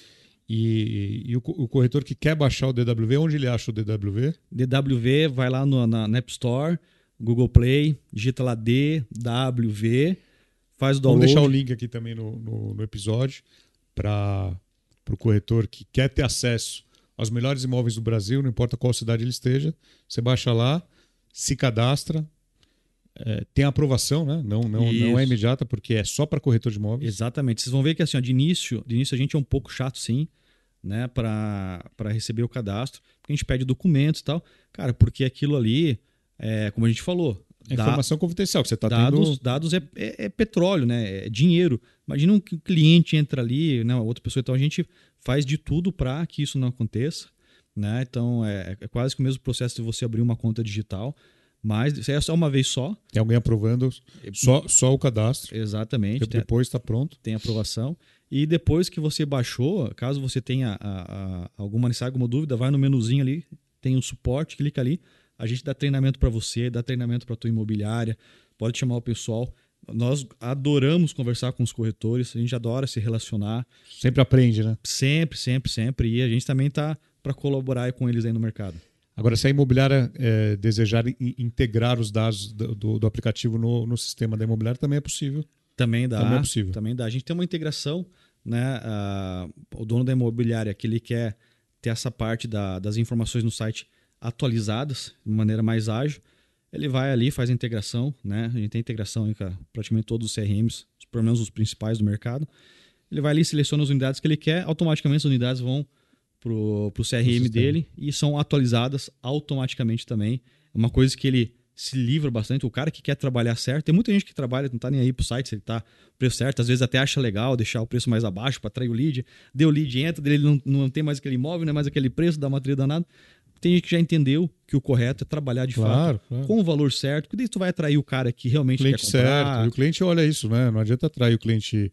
E, e o, o corretor que quer baixar o D W V, onde ele acha o D W V? D W V, vai lá no, na, na App Store, Google Play, digita lá D W V, faz o download. Vamos deixar o link aqui também no, no, no episódio para o corretor que quer ter acesso aos melhores imóveis do Brasil, não importa qual cidade ele esteja. Você baixa lá, se cadastra. É, tem a aprovação, né? Não, não, não é imediata, porque é só para corretor de imóveis. Exatamente. Vocês vão ver que assim, ó, de, início, de início a gente é um pouco chato, sim, né? Para receber o cadastro, porque a gente pede documentos e tal. Cara, porque aquilo ali, é, como a gente falou, É informação confidencial que você está tendo. Dados, dados é, é, é petróleo, né? É dinheiro. Imagina um cliente entra ali, né? Outra pessoa. Então a gente faz de tudo para que isso não aconteça, né? Então é, é quase que o mesmo processo de você abrir uma conta digital, mas isso é só uma vez só. Tem alguém aprovando só, só o cadastro. Exatamente. Depois está pronto. Tem aprovação. E depois que você baixou, caso você tenha a, a, alguma necessidade, alguma dúvida, vai no menuzinho ali, tem um suporte, clica ali. A gente dá treinamento para você, dá treinamento para a tua imobiliária, pode chamar o pessoal. Nós adoramos conversar com os corretores, a gente adora se relacionar. Sempre aprende, né? Sempre, sempre, sempre. E a gente também está para colaborar com eles aí no mercado. Agora, se a imobiliária é, desejar integrar os dados do, do, do aplicativo no, no sistema da imobiliária, também é possível. Também dá. Também é possível. Também dá. A gente tem uma integração, né? Ah, o dono da imobiliária que ele quer ter essa parte da, das informações no site atualizadas de maneira mais ágil, ele vai ali, faz a integração, né? A gente tem integração com praticamente todos os C R Ms, pelo menos os principais do mercado. Ele vai ali, seleciona as unidades que ele quer, automaticamente as unidades vão pro, pro C R M dele e são atualizadas automaticamente também. É uma coisa que ele se livra bastante. O cara que quer trabalhar certo, tem muita gente que trabalha, não tá nem aí pro site, se ele tá preço certo, às vezes até acha legal deixar o preço mais abaixo para atrair o lead, deu o lead, entra, ele não, não tem mais aquele imóvel, não é mais aquele preço, dá uma trilha danada. Tem gente que já entendeu que o correto é trabalhar de claro, fato claro. com o valor certo, porque daí tu vai atrair o cara que realmente cliente quer comprar. Certo. E o cliente olha isso, né? Não adianta atrair o cliente.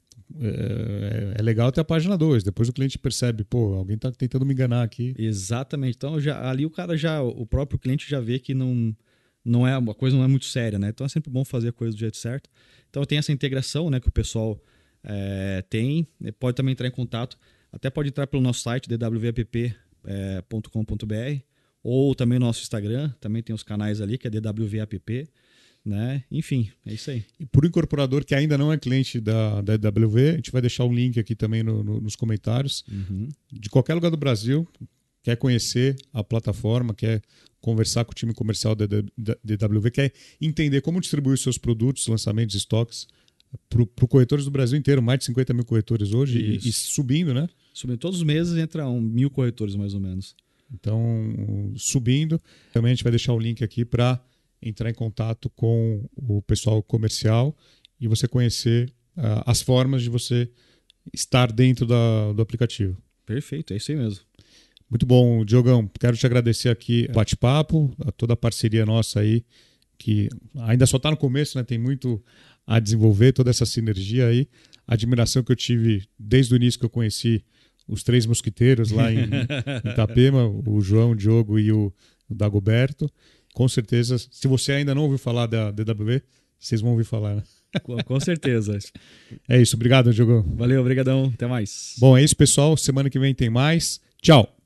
É, é legal ter a página dois. Depois o cliente percebe, pô, alguém está tentando me enganar aqui. Exatamente. Então já, ali o cara já, o próprio cliente já vê que não, não é, a coisa não é muito séria, né? Então é sempre bom fazer a coisa do jeito certo. Então tem essa integração, né, que o pessoal é, tem. Pode também entrar em contato. Até pode entrar pelo nosso site, d w v app ponto com ponto b r, ou também no nosso Instagram, também tem os canais ali, que é D W V App, né? Enfim, é isso aí. E por incorporador que ainda não é cliente da, da D W V, a gente vai deixar um link aqui também no, no, nos comentários. Uhum. De qualquer lugar do Brasil, quer conhecer a plataforma, quer conversar com o time comercial da D W V, quer entender como distribuir os seus produtos, lançamentos, estoques, para os corretores do Brasil inteiro, mais de cinquenta mil corretores hoje e, e subindo, né? Subindo todos os meses, entra um mil corretores mais ou menos. Então, subindo. Também a gente vai deixar o link aqui para entrar em contato com o pessoal comercial e você conhecer uh, as formas de você estar dentro da, do aplicativo. Perfeito, é isso aí mesmo. Muito bom, Diogão. Quero te agradecer aqui o bate-papo, a toda a parceria nossa aí, que ainda só está no começo, né? Tem muito a desenvolver, toda essa sinergia aí. A admiração que eu tive desde o início que eu conheci os três mosquiteiros lá em, em Itapema, o João, o Diogo e o, o Dagoberto. Com certeza, se você ainda não ouviu falar da D W V, vocês vão ouvir falar, né? Com, com certeza. É isso, obrigado, Diogo. Valeu, obrigadão, até mais. Bom, é isso, pessoal. Semana que vem tem mais. Tchau.